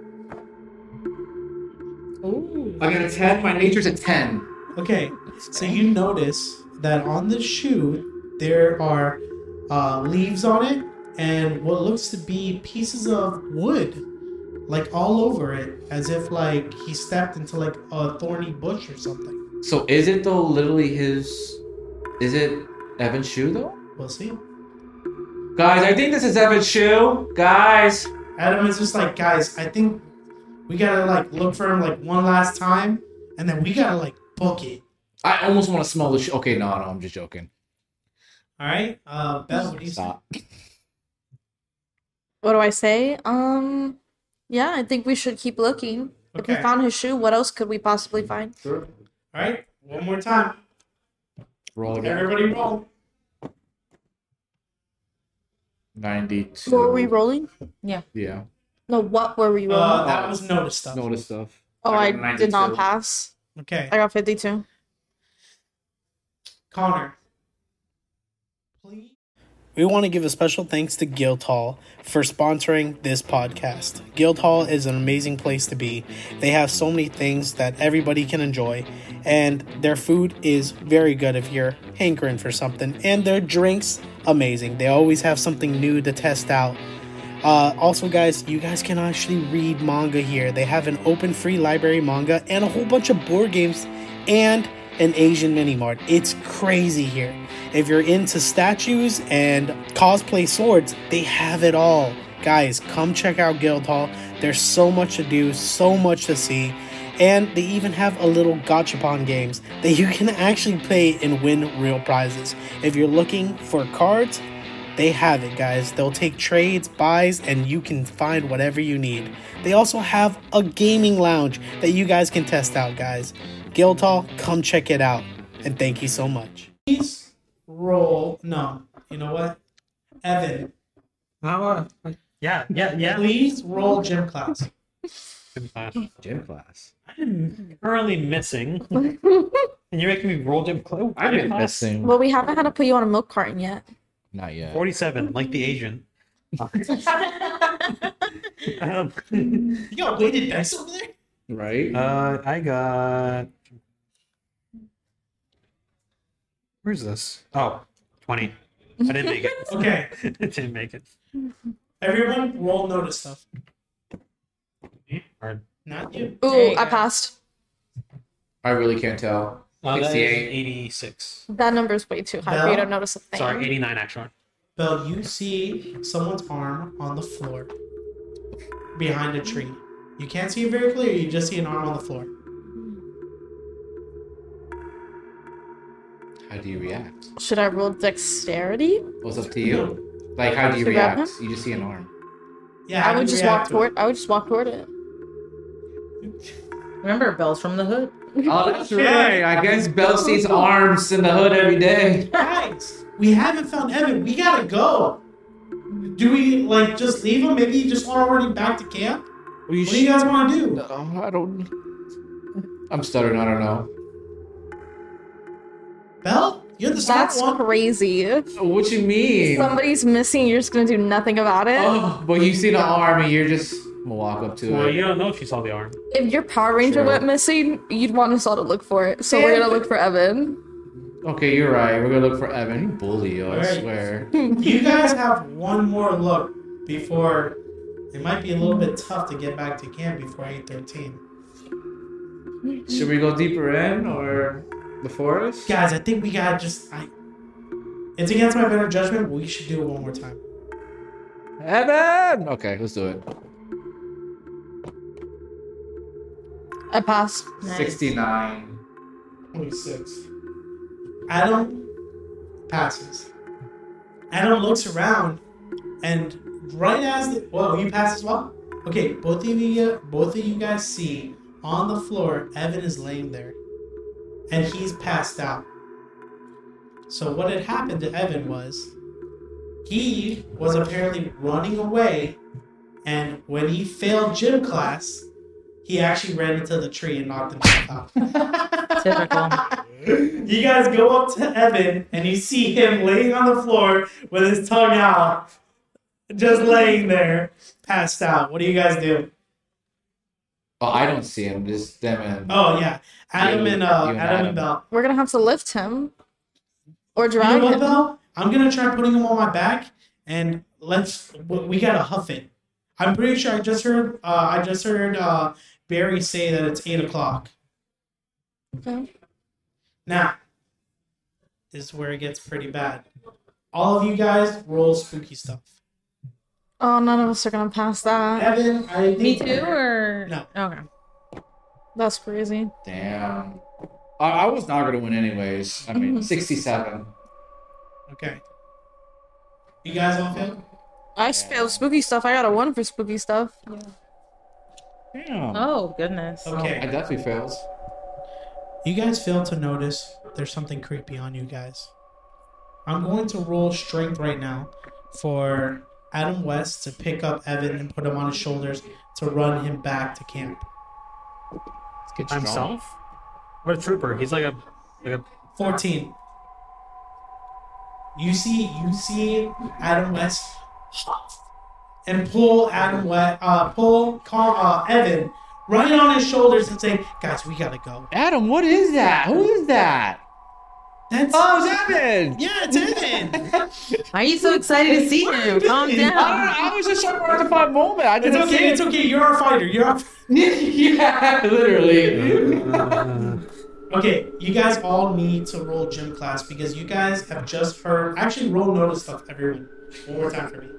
S4: Ooh.
S2: I got a 10. My nature's a 10.
S1: Okay, so you notice that on the shoe there are leaves on it and what looks to be pieces of wood, like all over it, as if like he stepped into like a thorny bush or something.
S2: So is it though literally his... Is it Evan's shoe though?
S1: We'll see.
S2: Guys, I think this is Evan's shoe. Guys.
S1: Adam is just like, guys, I think we gotta like look for him like one last time, and then we gotta like book it.
S2: I almost want to smell the shoe. Okay, no, I'm just joking.
S1: All right, Belle, what do you say?
S2: Stop.
S5: What do I say? Yeah, I think we should keep looking. If we
S1: Okay.
S5: found his shoe, what else could we possibly find?
S1: All right, one more time.
S2: Roll again.
S1: Everybody roll.
S2: 92.
S5: What were we rolling?
S2: Yeah.
S5: No, what were we rolling?
S1: That was notice stuff.
S2: Notice stuff.
S5: Oh,
S2: I
S5: I
S2: got
S5: did not
S2: 92.
S5: pass.
S1: Okay,
S5: I got 52.
S1: Connor. Please. We want to give a special thanks to Guildhall for sponsoring this podcast. Guildhall is an amazing place to be. They have so many things that everybody can enjoy, and their food is very good if you're hankering for something, and their drinks, amazing. They always have something new to test out. Also, guys, you guys can actually read manga here. They have an open free library manga and a whole bunch of board games and an Asian mini mart. It's crazy here. If you're into statues and cosplay swords, they have it all. Guys, come check out Guildhall. There's so much to do, so much to see. And they even have a little gachapon games that you can actually play and win real prizes. If you're looking for cards, they have it, guys. They'll take trades, buys, and you can find whatever you need. They also have a gaming lounge that you guys can test out, guys. Guildhall, come check it out. And thank you so much. Please roll. No, you know what? Evan,
S3: Yeah.
S1: please roll gym class.
S2: Gym class.
S3: I'm currently missing. And you're making me roll gym class?
S2: I've been missing.
S5: Well, we haven't had to put you on a milk carton yet.
S2: Not yet.
S3: 47, like the Asian.
S1: You got weighted dice over there?
S2: Right?
S3: I got. Where's this? Oh, 20. I didn't make it.
S1: Okay.
S3: I didn't make it.
S1: Everyone, roll notice stuff.
S3: Or,
S1: Not you.
S5: Ooh,
S4: There you
S5: I
S4: go.
S5: passed.
S2: I really can't tell.
S3: that is
S2: 68.
S3: 86.
S5: That number's way too high for you to notice a thing.
S3: Sorry, 89 actually.
S1: Belle, you see someone's arm on the floor behind a tree. You can't see it very clearly, you just see an arm on the floor.
S2: How do you react?
S5: Should I roll dexterity?
S2: What's up to you? Like, how do you
S5: To grab
S2: react? You just see an arm.
S1: Yeah, how
S5: I
S1: do
S5: would
S1: you
S5: just
S1: react
S5: walk
S1: to
S5: toward. I would just walk toward it.
S4: Remember, Belle's from the hood.
S2: Oh, that's right. I guess Belle sees arms in the hood every day.
S1: it? Guys, we haven't found Evan. We gotta go. Do we, like, just leave him? Maybe you just want to already back to camp? What do you guys want to do?
S2: I don't. I'm stuttering. I don't know.
S1: Belle, you're the smart
S5: That's
S1: one.
S5: crazy.
S2: What you mean?
S5: Somebody's missing. You're just gonna do nothing about it.
S2: Oh, but you see the arm and you're just gonna walk up to
S3: Well,
S2: it.
S3: you don't know if she saw the arm.
S5: If your Power Ranger
S2: Sure.
S5: went missing, you'd want us all to look for it. So we're gonna look for Evan.
S2: Okay, you're right. We're gonna look for Evan. You bully you, I
S1: Alright.
S2: swear.
S1: You guys have one more look before it might be a little bit tough to get back to camp before 8:13.
S2: Should we go deeper in or the forest?
S1: Guys, I think we gotta just. It's against my better judgment, but we should do it one more time.
S2: Evan! Okay, let's do it.
S5: I passed.
S4: Nice.
S2: 69.
S1: 26. Adam passes. Adam looks around, and right as you pass as well. Okay, both of you guys see on the floor Evan is laying there, and he's passed out. So what had happened to Evan was he was apparently running away, and when he failed gym class, he actually ran into the tree and knocked himself out.
S4: Typical.
S1: You guys go up to Evan and you see him laying on the floor with his tongue out, just laying there, passed out. What do you guys do?
S2: Oh, I don't see him. Just them and.
S1: Oh yeah, Adam
S2: You
S1: and
S2: and
S1: Adam
S2: Adam.
S1: and Belle.
S5: We're gonna have to lift him or
S1: You
S5: drag
S1: know what,
S5: him.
S1: Belle? I'm gonna try putting him on my back, and we gotta huff it. I'm pretty sure I just heard Barry say that it's 8 o'clock.
S5: Okay.
S1: Now, this is where it gets pretty bad. All of you guys roll spooky stuff.
S5: Oh, none of us are gonna pass that.
S1: Evan, I think
S4: Me too, or
S1: No.
S4: Okay.
S5: That's crazy.
S2: Damn. I was not gonna win anyways. I mean, 67.
S1: Okay. You guys all failed?
S5: I failed spooky stuff. I got a 1 for spooky stuff.
S2: Damn.
S4: Oh goodness.
S1: Okay.
S2: I definitely failed.
S1: You guys failed to notice there's something creepy on you guys. I'm going to roll strength right now for Adam West to pick up Evan and put him on his shoulders to run him back to camp.
S2: Let's get strong.
S3: Himself? What a trooper. He's like a
S1: 14. You see Adam West huff and pull Evan right on his shoulders and say, "Guys, we gotta go."
S2: Adam, what is that? Who is that?
S1: That's
S2: Oh, it's Evan!
S1: yeah, it's Evan.
S4: Why are you so excited to see him? Calm down.
S2: I was just trying to rectify a moment. I
S1: It's
S2: didn't
S1: okay.
S2: see
S1: It's okay. You're a fighter.
S2: Yeah, literally.
S1: Okay, you guys all need to roll gym class because you guys have just heard. Actually, roll notice stuff, everyone. One more time for me.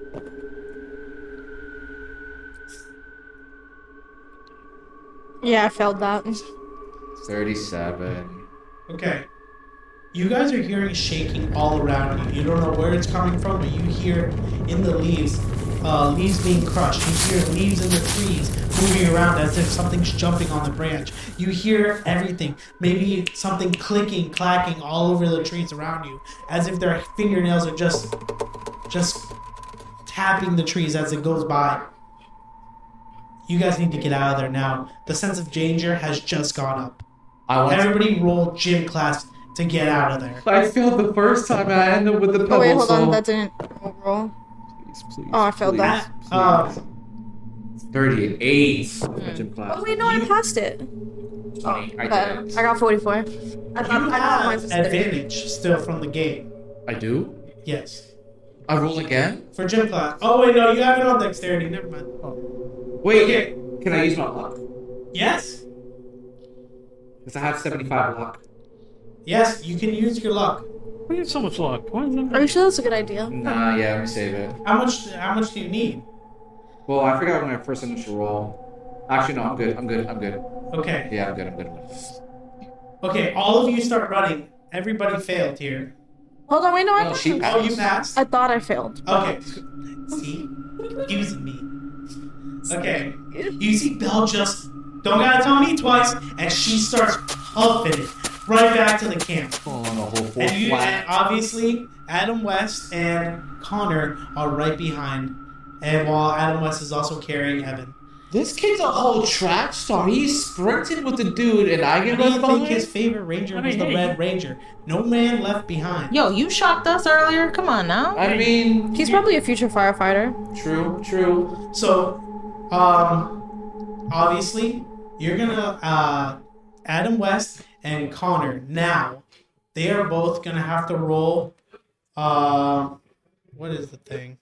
S5: Yeah, I failed that.
S2: 37.
S1: Okay. You guys are hearing shaking all around you. You don't know where it's coming from, but you hear in the leaves, leaves being crushed. You hear leaves in the trees moving around as if something's jumping on the branch. You hear everything. Maybe something clicking, clacking all over the trees around you, as if their fingernails are just tapping the trees as it goes by. You guys need to get out of there now. The sense of danger has just gone up. Everybody roll gym class to get out of there.
S2: I failed the first time and I ended up with the pebble.
S5: Oh wait, hold on,
S2: so-
S5: that didn't roll.
S2: Please,
S5: Oh, I failed that.
S2: 38. Gym class.
S5: Oh wait, no, I passed it.
S2: 20. I
S5: But
S2: did.
S5: I got 44. I
S1: You
S5: thought mine
S1: have
S5: was 30.
S1: advantage still from the game.
S2: I do?
S1: Yes.
S2: I roll again?
S1: For gym class. Oh wait, no, you have it on dexterity. Never mind.
S2: Wait,
S1: Okay.
S2: can I use my luck?
S1: Yes.
S2: Because I have 75 luck.
S1: Yes, you can use your luck.
S3: We have so much luck. Why is
S5: Are
S3: that?
S5: you sure that's a good idea?
S2: Nah, yeah, let me save it.
S1: How much do you need?
S2: Well, I forgot my first initial roll. Actually, no, I'm good.
S1: Okay.
S2: Yeah, I'm good.
S1: Okay, all of you start running. Everybody failed here.
S5: Hold on, wait, no, I
S2: No,
S5: passed.
S2: she
S1: Oh, you passed?
S5: I thought I failed.
S1: Okay. See? Confusing me. Okay. You see Belle just don't gotta tell me twice, and she starts huffing it right back to the camp.
S2: Oh, no, whole four
S1: And
S2: flat.
S1: obviously Adam West and Connor are right behind. And while Adam West is also carrying Evan.
S2: This kid's a whole track star. He's sprinting with the dude, and I
S1: I
S2: get
S1: didn't
S2: left
S1: think
S2: behind.
S1: his favorite ranger
S3: I
S1: was
S3: mean,
S1: the
S3: hey.
S1: Red Ranger. No man left behind.
S4: Yo, you shocked us earlier. Come on now.
S2: I mean,
S5: He's probably a future firefighter.
S2: true.
S1: So, obviously, you're gonna Adam West and Connor now. They are both gonna have to roll. What is the thing?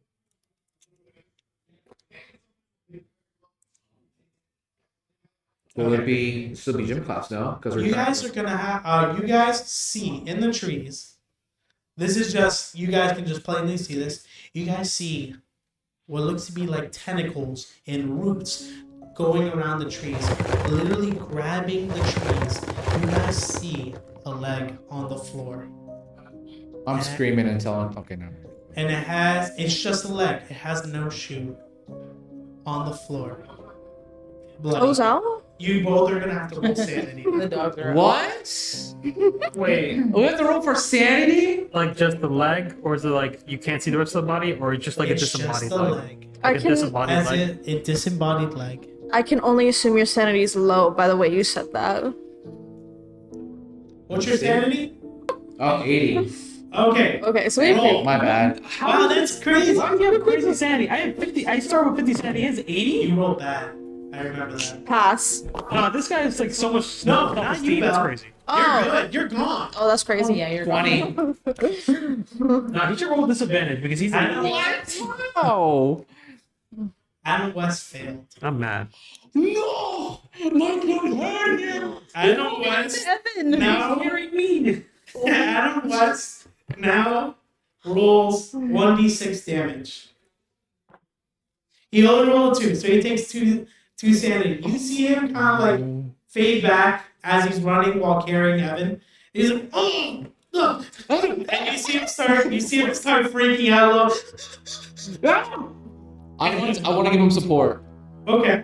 S2: Will it be still be gym class now? Because we're
S1: You guys are gonna have. You guys see in the trees. This is just. You guys can just plainly see this. You guys see what looks to be like tentacles and roots going around the trees, literally grabbing the trees. You guys see a leg on the floor.
S2: I'm screaming and telling. Okay, no.
S1: And it's just a leg. It has no shoe on the floor. Bloody.
S5: Goes out?
S1: You both are gonna have to roll sanity.
S4: The dogs are
S2: What?
S3: Wait,
S2: We have to roll for sanity?
S3: like just the leg, or is it like you can't see the rest of the body, or just like
S1: It's
S3: a
S1: just
S3: disembodied
S1: the
S3: leg?
S1: leg.
S5: I
S3: Like a
S5: can-
S3: disembodied
S1: As
S3: leg.
S1: a disembodied leg.
S5: I can only assume your sanity is low by the way you said that.
S1: What's your sanity?
S2: Oh, 80.
S1: Okay.
S5: Okay, so we
S1: Roll.
S2: My bad.
S1: Wow, that's crazy.
S3: Why do you have crazy sanity? I have 50. I started with 50 sanity. He has 80.
S1: You rolled bad. I remember that.
S5: pass.
S3: No, this guy is like so much.
S1: No, not
S3: self-esteem,
S1: you,
S3: That's
S1: Belle.
S3: crazy.
S1: You're good. You're gone.
S5: Oh, that's crazy.
S4: Yeah, you're
S2: 20.
S3: No, he should roll disadvantage because he's.
S1: Adam,
S2: Oh.
S1: Adam West failed.
S3: I'm mad.
S2: No! My good hand!
S1: Adam West
S5: Evan.
S1: now.
S3: Very mean.
S1: Adam West now rolls 1d6 damage. He only rolled 2, so he takes two sanity. You see him kind of like fade back as he's running while carrying Evan. He's like, oh, look. And you see him start freaking out a little.
S2: I want to give him support.
S1: Okay.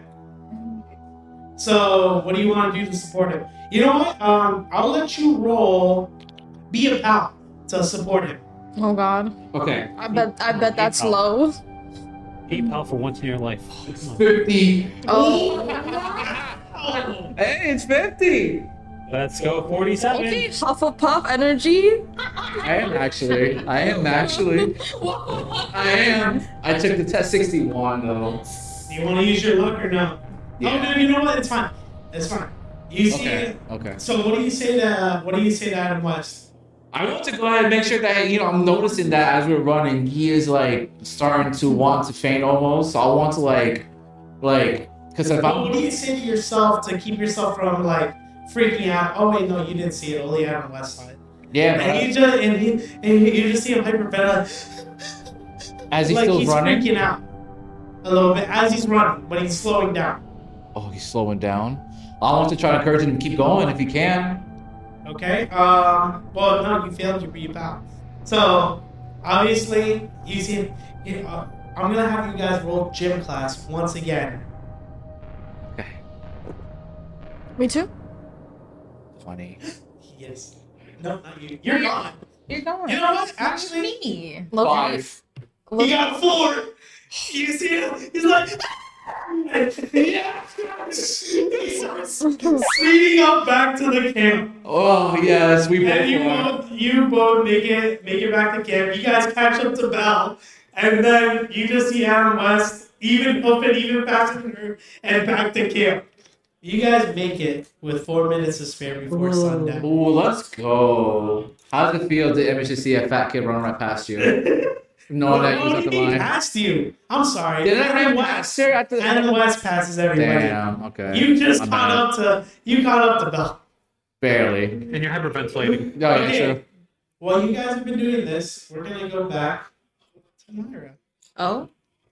S1: So, what do you want to do to support him? You know what? I'll let you roll be a pal to support him.
S5: Oh god.
S2: Okay.
S5: I bet that's low.
S3: Be pal for once in your life.
S2: 50.
S5: Oh.
S2: Hey, it's 50.
S3: Let's go 47.
S5: Okay, Hufflepuff energy.
S2: I am actually. I took the test 61 though.
S1: Do you want to use your luck or no?
S2: Yeah.
S1: Oh no, you know what? It's fine. It's fine. You see.
S2: Okay.
S1: So what do you say to Adam West?
S2: I want to go ahead and make sure that I'm noticing that as we're running, he is like starting to want to faint almost. So I want to like, because if
S1: What do
S2: I'm
S1: you say to yourself to keep yourself from like freaking out? Oh wait, no, you didn't see it. Only Adam West saw it.
S2: yeah,
S1: And you just see him hyperventilating.
S2: as he's
S1: Like
S2: still
S1: he's
S2: running.
S1: freaking out a little bit as he's running, but he's slowing down.
S2: Oh, he's slowing down. I want to try to encourage him to keep going if he can.
S1: Okay. Well, no, you failed your reval. So, obviously, you see. I'm gonna have you guys roll gym class once again.
S2: Okay.
S5: Me too.
S2: 20.
S1: Yes. No, not you. You're gone.
S4: You're going.
S1: You know what? Actually,
S4: me.
S5: Look,
S2: 5.
S1: he got 4. You see him? He's like. Yeah. He starts speeding up back to the camp.
S2: Oh yes, we
S1: And
S2: both
S1: you both make it back to camp. You guys catch up to Bell, and then you just see Adam West even faster than her and back to camp. You guys make it with 4 minutes to spare before sundown.
S2: Ooh, let's go. How does it feel to ever just see a fat kid run right past you? Knowing that you was at the
S1: He
S2: line.
S1: passed you. I'm sorry.
S2: Did I
S1: Adam
S2: run past her at the
S1: Adam West passes everybody.
S2: Damn, okay.
S1: You just
S2: My
S1: caught
S2: bad.
S1: up to Bell.
S2: Barely.
S3: And you're hyperventilating.
S2: Oh, yeah,
S1: Okay.
S2: sure.
S1: While you guys have been doing this, we're gonna go back to Myra.
S4: Oh,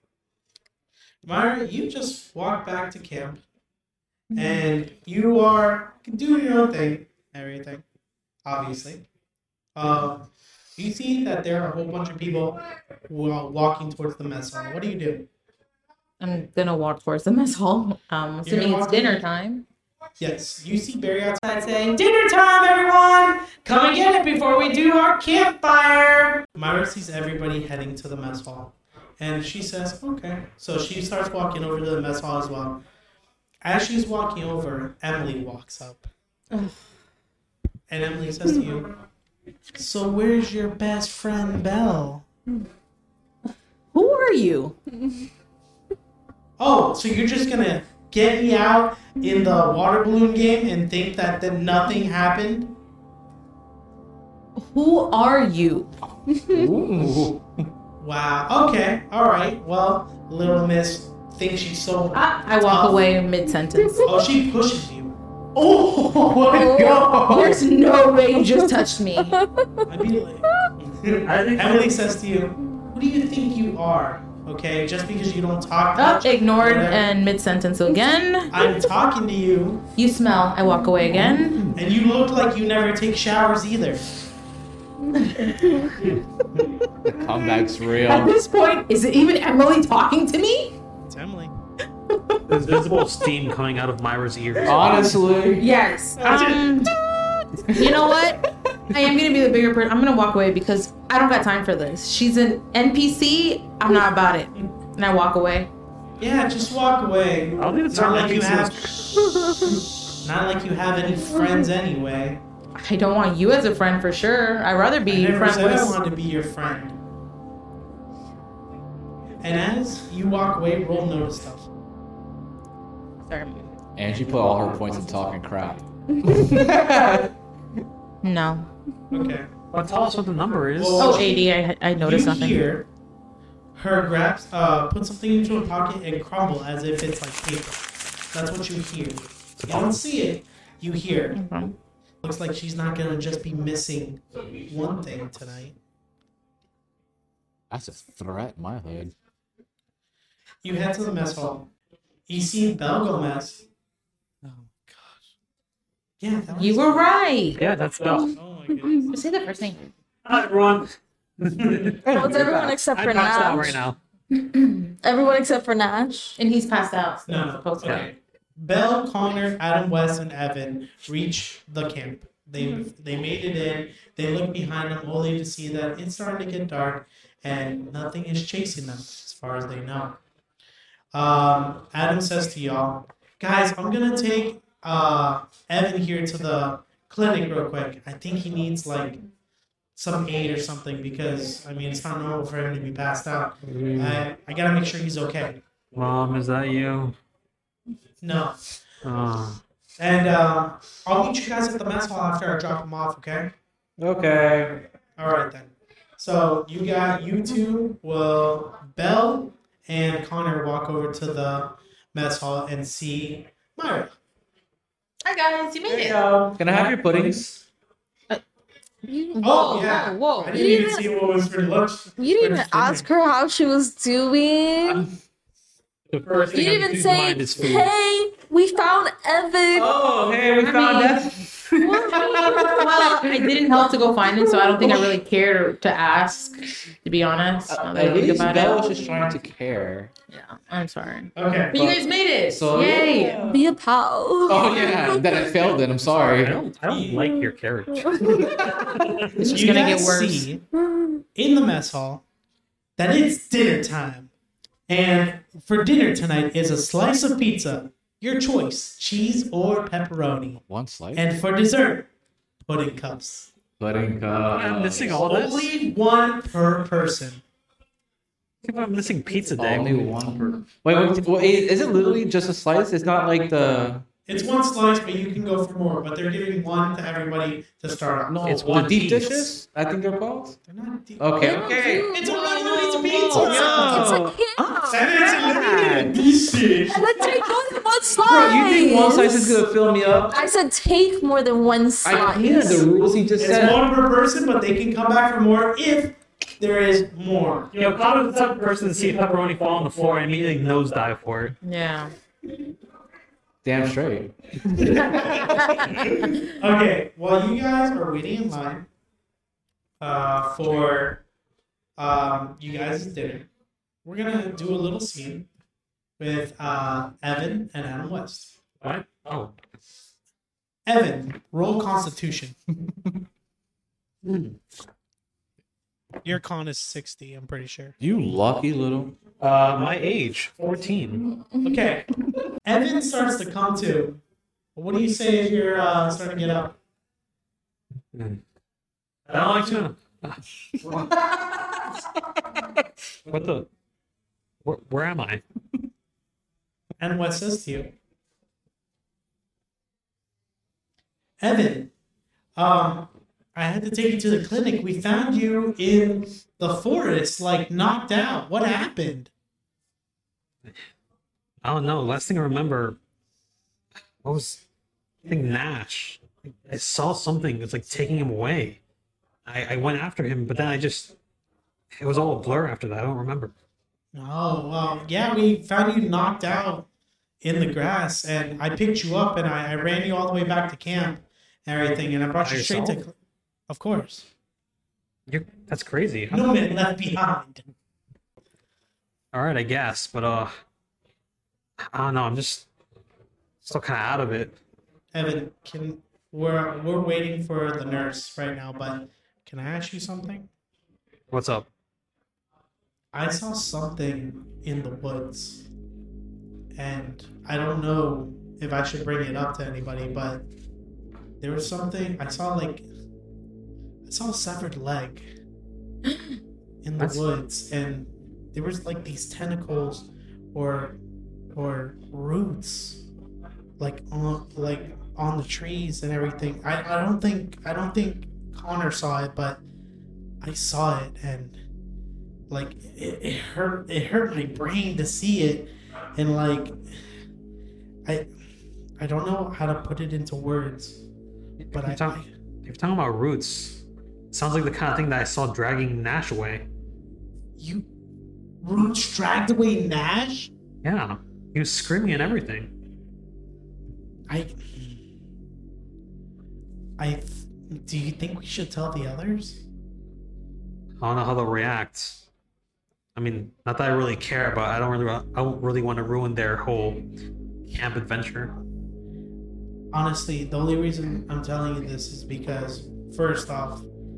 S1: Myra, you just walked back to camp, and you are doing your own thing, everything, obviously. You see that there are a whole bunch of people who are walking towards the mess hall. What do you do?
S4: I'm gonna walk towards the mess hall. Assuming
S1: gonna
S4: it's
S1: walk
S4: dinner
S1: in?
S4: time.
S1: Yes, you see Barry outside saying, "Dinner time, everyone! Come and get it before we do our campfire!" Myra sees everybody heading to the mess hall, and she says, "Okay." So she starts walking over to the mess hall as well. As she's walking over, Emily walks up.
S4: Ugh.
S1: And Emily says to you, "So where's your best friend, Belle?"
S4: Who are you?
S1: Oh, so you're just gonna get me out in the water balloon game and think that then nothing happened?
S4: Who are you?
S2: Ooh.
S1: Wow. Okay. All right. Well, little miss thinks she's so.
S4: I walk away mid sentence.
S1: Oh, she pushes you. Oh my god!
S4: There's no way you just touched me.
S1: I'd be like.
S3: I think
S1: Emily says to you, "Who do you think you are? Okay, just because you don't talk
S4: Oh,
S1: much."
S4: ignored
S1: whatever.
S4: and mid sentence again.
S1: I'm talking to you,
S4: You smell. I walk away again.
S1: and you look like you never take showers either.
S2: The comeback's
S4: At
S2: real.
S4: this point, is it even Emily talking to me?
S1: It's Emily.
S3: there's visible steam coming out of Myra's ears.
S2: Honestly.
S4: Yes. You know what? I am gonna be the bigger person. I'm gonna walk away because I don't got time for this. She's an NPC. I'm not about it. And I walk away.
S1: Yeah, just walk away.
S3: I don't think it's
S1: Not
S3: our
S1: like you have.
S3: NPCs.
S1: Not like you have any friends anyway.
S4: I don't want you as a friend for sure. I'd rather
S1: I
S4: be
S1: never
S4: friends
S1: said I
S4: with.
S1: wanted to be your friend. And as you walk away, roll notice stuff.
S4: Sorry.
S2: And she put all her points in talking crap.
S4: No.
S1: Okay.
S3: Well, tell us what the number is.
S1: Well,
S4: Oh, 80. I noticed
S1: you
S4: nothing.
S1: hear her grabs, put something into her pocket and crumble as if it's like paper. That's what you hear. You don't see it. You hear.
S4: Okay.
S1: Looks like she's not gonna just be missing one thing tonight.
S2: That's a threat in my head.
S1: You head to the mess hall. You see Belle Gomez. Oh gosh. Yeah, that was
S4: You were right.
S3: Yeah, that's Bell.
S1: Oh my goodness.
S4: Say the first name.
S3: Hi, everyone.
S5: Oh, it's everyone except
S3: I'm
S5: for
S3: passed out
S5: Nash.
S3: right now.
S5: Everyone except for Nash.
S4: And he's passed out. So
S1: No,
S4: supposed to.
S1: okay. Belle, Connor, Adam West, and Evan reach the camp. They made it in. They look behind them only to see that it's starting to get dark and nothing is chasing them as far as they know. Adam says to y'all, "Guys, I'm gonna take Evan here to the clinic real quick. I think he needs like some aid or something because I mean it's not normal for him to be passed out. I gotta make sure he's okay."
S3: Mom, is that you?
S1: No.
S3: Oh.
S1: And I'll meet you guys at the mess hall after I drop them off, okay?
S3: Okay.
S1: All right then. So you two will, Belle and Connor walk over to the mess hall and see Myra.
S4: Hi guys, you made it.
S2: Can I have your puddings?
S1: Oh yeah.
S4: Whoa.
S1: I didn't even see what was for lunch.
S5: You didn't even ask her how she was doing.
S3: The first
S5: You
S3: thing
S5: didn't
S3: on
S5: even
S3: Sue's
S5: say,
S3: mind is food.
S5: "Hey, we found Evan."
S2: Oh, hey, we found
S4: mean-
S2: that.
S4: Well, I didn't help to go find it, so I don't think I really care to ask, to be honest. Now that I
S2: At
S4: think
S2: least
S4: about
S2: Belle
S4: it.
S2: was just trying to care.
S4: Yeah, I'm sorry.
S1: Okay.
S4: But you guys made it!
S2: So,
S4: Yay!
S2: yeah.
S5: Be a pal.
S2: Oh yeah, that I failed it. I'm sorry.
S3: I don't like your character.
S4: It's just
S1: You
S4: gonna
S1: guys
S4: get worse.
S1: see in the mess hall that it's dinner time. And for dinner tonight is a slice of pizza. Your choice, cheese or pepperoni.
S2: One slice.
S1: And for dessert, pudding cups.
S2: Pudding
S3: I'm missing all this.
S1: Only one per person.
S3: I'm missing pizza day.
S2: Only one per. Wait, is it literally just a slice? It's not like the.
S1: It's one slice, but you can go for more. But they're giving one to everybody to start off.
S2: No,
S3: It's
S2: the
S3: one
S2: deep
S3: piece.
S2: dishes. I think they're called.
S1: They're not deep.
S2: Okay.
S1: It's a regular pizza.
S5: It's a kid.
S1: And it's a little dish.
S5: Let's take more than one slice.
S2: Bro, you think one slice is gonna fill me up?
S5: I said take more than one
S2: I
S5: slice.
S2: can't. The rules he just
S1: It's
S2: said.
S1: one per person, but they can come back for more if there is more.
S3: You know, Connor's the type of person to see pepperoni fall on the floor and immediately nosedive for it.
S4: Yeah.
S2: Damn straight.
S1: Okay, while you guys are waiting in line for you guys' dinner, we're gonna do a little scene with Evan and Adam West.
S3: What? Oh.
S1: Evan, roll Constitution. Your con is 60, I'm pretty sure.
S2: You lucky little.
S3: My age, 14.
S1: Okay. Evan starts to come to. What do you say if you're starting to get up?
S3: I don't like to. What the? Where am I?
S1: And what says to you? Evan, I had to take you to the clinic. We found you in the forest, like knocked out. What happened?
S3: I don't know. Last thing I remember, what was? I think Nash. I saw something that's like taking him away. I went after him, but then it was all a blur after that. I don't remember.
S1: Oh, well, yeah, we found you knocked out in the grass, and I picked you up, and I ran you all the way back to camp and everything, and I brought
S3: By
S1: you straight to.
S3: yourself?
S1: Of course.
S3: That's crazy.
S1: No man left behind.
S3: All right, I guess, but I don't know. I'm just still kind of out of it.
S1: Evan, we're waiting for the nurse right now, but can I ask you something?
S3: What's up?
S1: I saw something in the woods, and I don't know if I should bring it up to anybody, but there was something I saw. I saw a severed leg in the
S3: That's-
S1: woods, and there was like these tentacles or roots on the trees and everything. I don't think Connor saw it, but I saw it, and it hurt my brain to see it, and I don't know how to put it into words, but
S3: If you're talking about roots, it sounds like the kind of thing that I saw dragging Nash away.
S1: you roots dragged away Nash.
S3: Yeah, he was screaming and everything.
S1: Do you think we should tell the others?
S3: I don't know how they'll react. I mean, not that I really care, but I don't really want to ruin their whole camp adventure.
S1: Honestly, the only reason I'm telling you this is because, first off,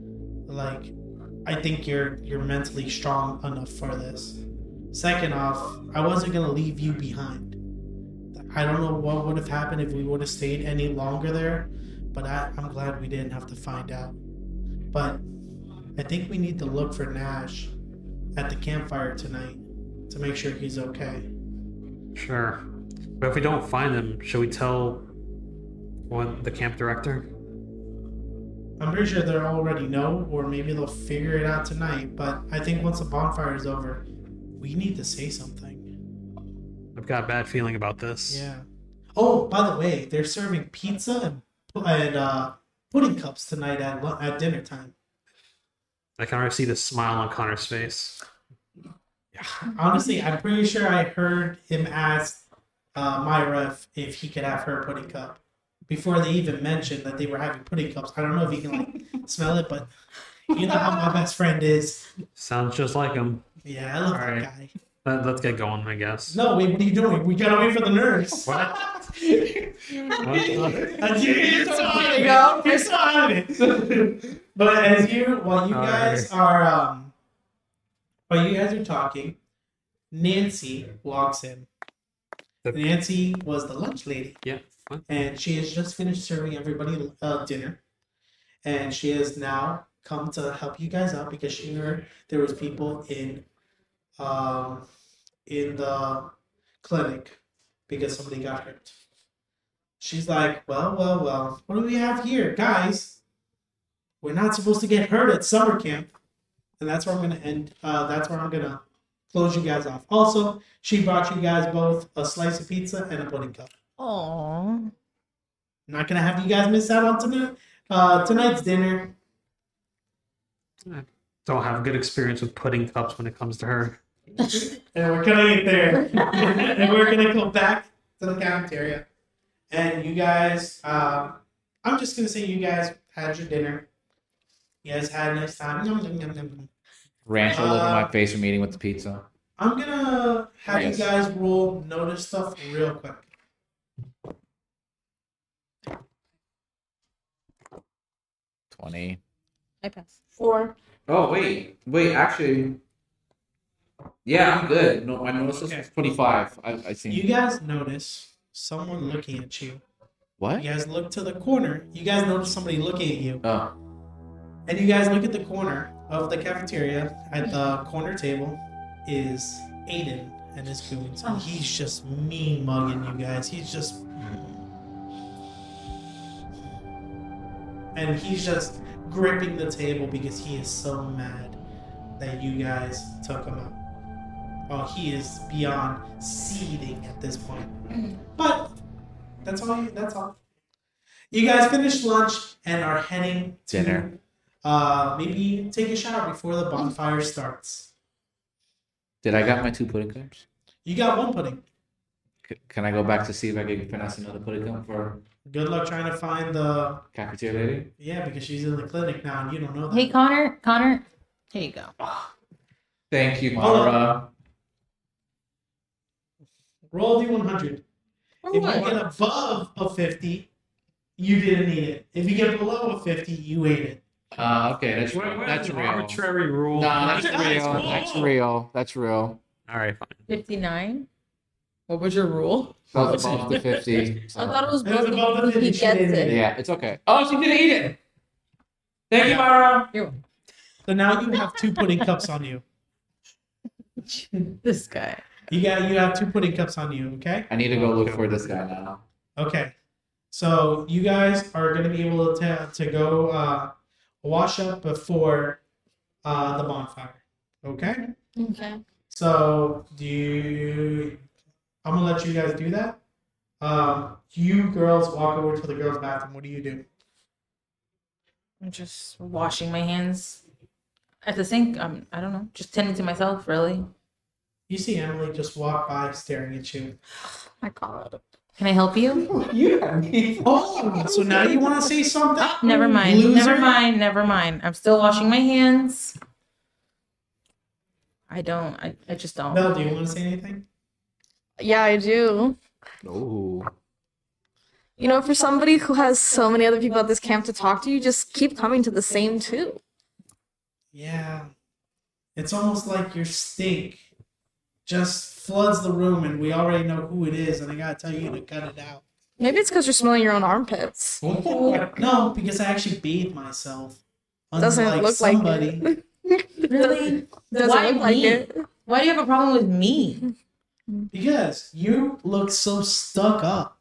S1: I think you're mentally strong enough for this. Second off, I wasn't gonna leave you behind. I don't know what would have happened if we would have stayed any longer there, but I'm glad we didn't have to find out. But I think we need to look for Nash at the campfire tonight to make sure he's okay.
S3: Sure. But if we don't find him, should we tell the camp director?
S1: I'm pretty sure they already know, or maybe they'll figure it out tonight. But I think once the bonfire is over, we need to say something.
S3: I've got a bad feeling about this.
S1: Yeah. Oh, by the way, they're serving pizza and pudding cups tonight at dinner time.
S3: I can already see the smile on Connor's face.
S1: Honestly, I'm pretty sure I heard him ask Myra if he could have her pudding cup. before they even mentioned that they were having pudding cups. I don't know if you can like smell it, but you know how my best friend is.
S3: Sounds just like him.
S1: Yeah, I love that
S3: Alright.
S1: guy.
S3: Let's get going, I guess.
S1: No, wait, what are you doing? We gotta wait for the nurse.
S3: What?
S1: You're so out of
S5: There you
S1: it.
S5: go.
S1: You're so out of it. But while you guys are talking, Nancy walks in. Nancy was the lunch lady,
S3: Yeah. What?
S1: and she has just finished serving everybody dinner, and she has now come to help you guys out because she heard there was people in the clinic because somebody got hurt. She's like, well, what do we have here? Guys, we're not supposed to get hurt at summer camp. And that's where I'm going to end. That's where I'm going to close you guys off. Also, she brought you guys both a slice of pizza and a pudding cup.
S4: Aww.
S1: Not going to have you guys miss out on tonight's dinner.
S3: Don't have good experience with pudding cups when it comes to her.
S1: And we're going to get there. And we're going to go back to the cafeteria. And you guys, I'm just going to say you guys had your dinner. You guys had a nice time. Nom, nom, nom, nom, nom.
S2: Ranch all over my face from eating with the pizza.
S1: I'm going to have
S2: Yes.
S1: you guys roll notice stuff real quick.
S2: 20.
S4: I pass.
S5: 4.
S2: Oh, wait. Actually. Yeah, I'm good. No, my notice
S1: Okay.
S2: is 25. I see.
S1: You guys notice someone looking at you.
S2: What?
S1: You guys look to the corner. You guys notice somebody looking at you.
S2: Oh.
S1: And you guys look at the corner of the cafeteria. At the corner table is Aiden and his goons. And he's just mean mugging you guys. He's just. And he's just gripping the table because he is so mad that you guys took him out. Oh, he is beyond seething at this point. But that's all. You guys finished lunch and are heading to
S2: Dinner.
S1: maybe take a shower before the bonfire starts.
S2: Did I got my 2 pudding cups?
S1: You got one pudding.
S2: Can I go back to see if I can finesse another pudding cup for
S1: Good luck trying to find the
S2: cafeteria lady?
S1: because she's in the clinic now and you don't know that.
S4: Hey, Connor. Here you go.
S2: Thank you,
S1: Hold on.
S2: Mara.
S1: Roll D100. If you get above a 50, you didn't need it. If you get below a 50, you ate it.
S2: Okay, that's
S3: That's an
S2: real.
S3: arbitrary rule.
S2: Nah, that's
S1: Guys,
S2: real.
S1: whoa.
S2: That's real. That's real.
S3: All right, fine.
S4: 59. What was your rule?
S2: That was above the 50.
S5: I thought it was
S1: It was above the 50.
S5: he
S1: She
S5: gets
S1: didn't eat
S5: it.
S2: Yeah, it's okay. Oh, she didn't eat it. Thank you, Mara.
S1: So now you have 2 pudding cups on you.
S4: This guy.
S1: You have 2 pudding cups on you, okay?
S2: I need to go look for this guy now.
S1: Okay. So you guys are going to be able to go wash up before the bonfire. Okay?
S5: Okay.
S1: So I'm going to let you guys do that. You girls walk over to the girls' bathroom. What do you do?
S4: I'm just washing my hands at the sink. I don't know. Just tending to myself, really.
S1: You see Emily just walk by staring at you.
S5: My God.
S4: Can I help you?
S1: Oh, so now you want to say something?
S4: Never mind.
S1: Loser?
S4: Never mind. I'm still washing my hands. I just don't.
S1: Belle, do you want to say anything?
S5: Yeah, I do.
S2: Oh.
S5: You know, for somebody who has so many other people at this camp to talk to, you just keep coming to the same 2.
S1: Yeah. It's almost like your stink just floods the room and we already know who it is and I gotta tell you to cut it out.
S5: Maybe it's because you're smelling your own armpits.
S1: No, because I actually bathed myself.
S5: Doesn't
S1: Unlike
S5: look
S1: somebody.
S5: like it.
S4: Really?
S5: Doesn't
S4: Why
S5: look like
S4: me?
S5: it.
S4: Why do you have a problem with me?
S1: Because you look so stuck up.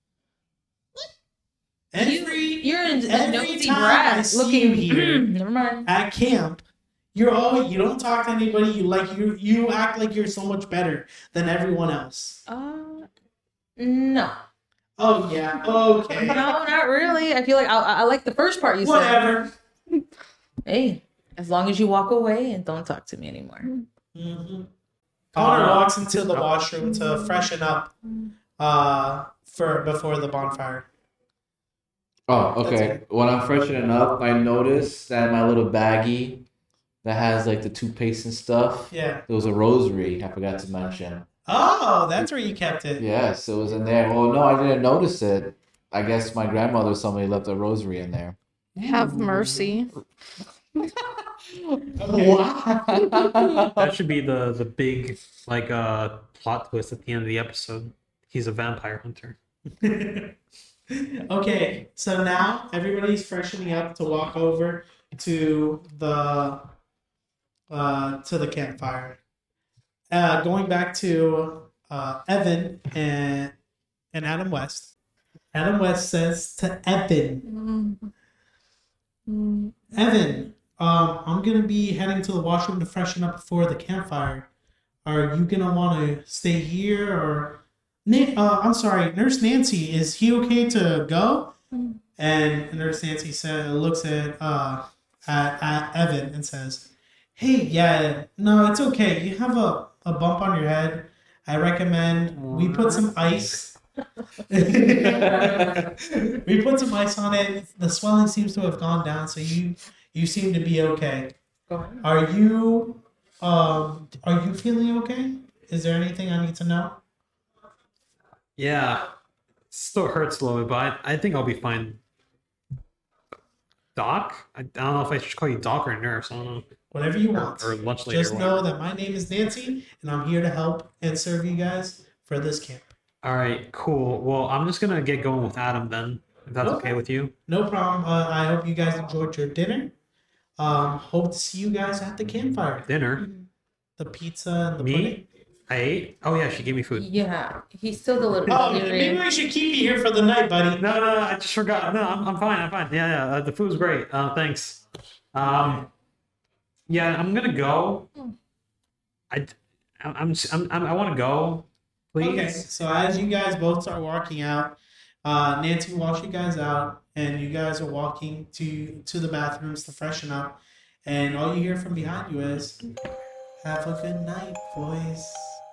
S4: You're a
S1: every
S4: nosy
S1: time I
S4: brat
S1: see
S4: looking
S1: you here
S4: Never mind.
S1: at camp, you don't talk to anybody. You act like you're so much better than everyone else.
S4: No.
S1: Oh yeah, okay.
S4: No, not really. I feel like I like the first part you said.
S1: Whatever.
S4: Hey, as long as you walk away and don't talk to me anymore.
S1: Mm-hmm. Connor walks into the washroom to freshen up before the bonfire.
S2: Oh,
S1: That's
S2: okay. When I'm freshening up, I noticed that my little baggie that has like the toothpaste and stuff,
S1: Yeah.
S2: there was a rosary. I forgot to mention.
S1: Oh, that's where you kept it.
S2: Yes, it was in there. Well, no, I didn't notice it. I guess my grandmother or somebody left a rosary in there.
S5: Have mercy.
S3: That should be the big like plot twist at the end of the episode. He's a vampire hunter.
S1: Okay, so now everybody's freshening up to walk over to the campfire. Going back to Evan and Adam West. Adam West says to Evan, Evan, I'm gonna be heading to the washroom to freshen up before the campfire. Are you gonna want to stay here or? I'm sorry, Nurse Nancy. Is he okay to go? And Nurse Nancy looks at Evan and says, "Hey, yeah, no, it's okay. You have a bump on your head. I recommend we put some ice. We put some ice on it. The swelling seems to have gone down, so you seem to be okay. Are you feeling okay? Is there anything I need to know?"
S3: Yeah, still hurts a little bit, but I think I'll be fine. Doc? I don't know if I should call you Doc or nurse. I don't know.
S1: Whatever you want.
S3: Or lunch lady.
S1: Just know that my name is Nancy, and I'm here to help and serve you guys for this camp.
S3: All right, cool. Well, I'm just gonna get going with Adam then, if that's okay with you.
S1: No problem. I hope you guys enjoyed your dinner. Hope to see you guys at the campfire.
S3: Dinner.
S1: The pizza and the
S3: Me?
S1: pudding.
S3: I ate. Oh yeah, she gave me food.
S4: Yeah, he's still a little
S1: Oh,
S4: delirious.
S1: maybe we should keep you here for the night, buddy.
S3: No, I just forgot. No, I'm fine. I'm fine. Yeah. The food's great. Thanks. Yeah, I'm gonna go. I want to go. Please.
S1: Okay, so as you guys both start walking out, Nancy walks you guys out, and you guys are walking to the bathrooms to freshen up, and all you hear from behind you is, "Have a good night, boys."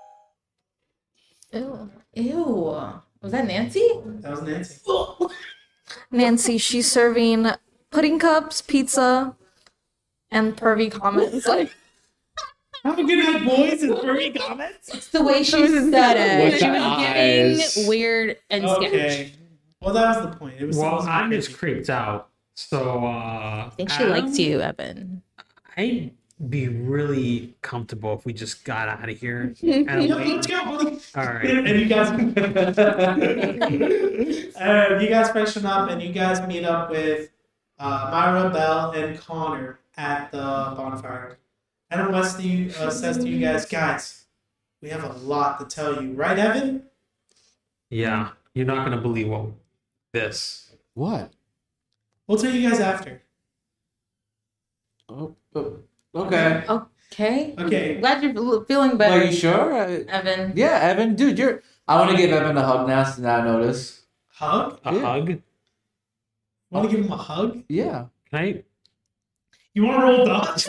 S5: Ew.
S4: Ew. Was that Nancy?
S1: That was Nancy.
S5: Nancy, she's serving pudding cups, pizza, and pervy comments. Like,
S1: Have a good night, boys, and furry comments.
S4: It's the way she said it.
S2: With
S4: She
S2: the
S4: was
S2: eyes.
S4: getting weird and sketchy.
S1: Okay. Well, that was the point. It was.
S3: Well,
S1: supposed to be
S3: I'm just
S1: crazy.
S3: creeped out. So
S4: I think she likes you, Evan.
S3: I'd be really comfortable if we just got out of here. And
S1: Yeah,
S3: wait.
S1: let's go, buddy.
S3: All right.
S1: And you guys, you guys freshen up, and you guys meet up with Myra, Belle, and Connor at the bonfire. Adam West says to you guys, we have a lot to tell you, right, Evan?
S3: Yeah, you're not gonna believe this.
S2: What?
S1: We'll tell you guys after.
S2: Oh, okay.
S4: Okay.
S1: Okay.
S4: Glad you're feeling better,
S2: Are you sure?
S4: Evan.
S2: Yeah, Evan, dude, I want to give Evan a hug now. Now I notice.
S1: Hug?
S3: A
S2: Yeah.
S3: hug?
S1: Want to give him a hug?
S2: Yeah.
S3: Can I?
S1: You want to roll dodge?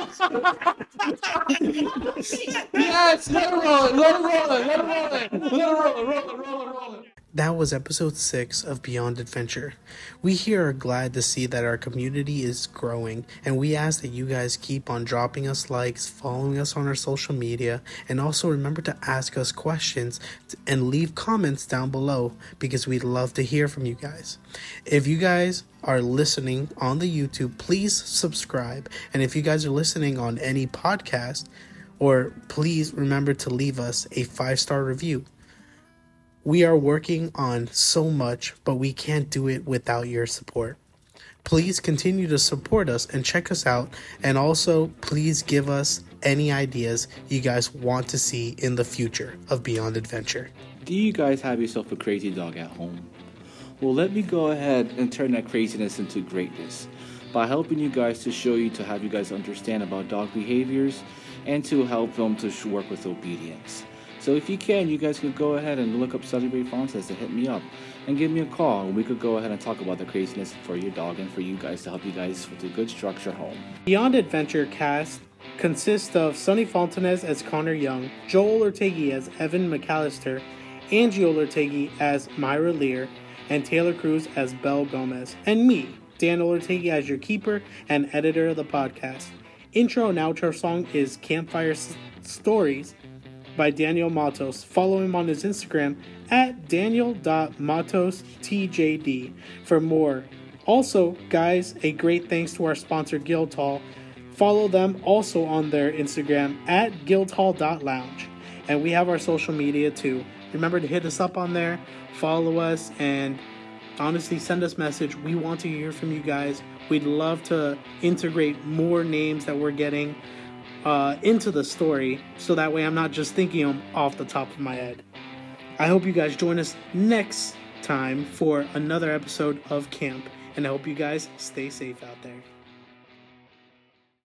S2: Yes, let it roll it, let it roll it, let it roll it, let it roll it.
S1: That was episode 6 of Beyond Adventure. We here are glad to see that our community is growing, and we ask that you guys keep on dropping us likes, following us on our social media, and also remember to ask us questions and leave comments down below because we'd love to hear from you guys. If you guys are listening on the YouTube, please subscribe. And if you guys are listening on any podcast, please remember to leave us a 5-star review. We are working on so much, but we can't do it without your support. Please continue to support us and check us out. And also, please give us any ideas you guys want to see in the future of Beyond Adventure.
S6: Do you guys have yourself a crazy dog at home? Well, let me go ahead and turn that craziness into greatness by helping you guys to show you to have you guys understand about dog behaviors and to help them to work with obedience. So if you can, you guys could go ahead and look up Celebrate Fontes to hit me up and give me a call, and we could go ahead and talk about the craziness for your dog and for you guys to help you guys with a good structured home.
S1: Beyond Adventure cast consists of Sonny Fontanez as Connor Young, Joel Ortegi as Evan McAllister, Angie Ortegi as Myra Lear, and Taylor Cruz as Belle Gomez, and me, Daniel Ortega, as your keeper and editor of the podcast. Intro and outro song is Campfire Stories by Daniel Matos. Follow him on his Instagram at daniel.matostjd for more. Also, guys, a great thanks to our sponsor Guildhall. Follow them also on their Instagram at guildhall.lounge. And we have our social media too. Remember to hit us up on there, follow us, and honestly send us message. We want to hear from you guys. We'd love to integrate more names that we're getting into the story, so that way I'm not just thinking them off the top of my head. I hope you guys join us next time for another episode of Camp, and I hope you guys stay safe out there.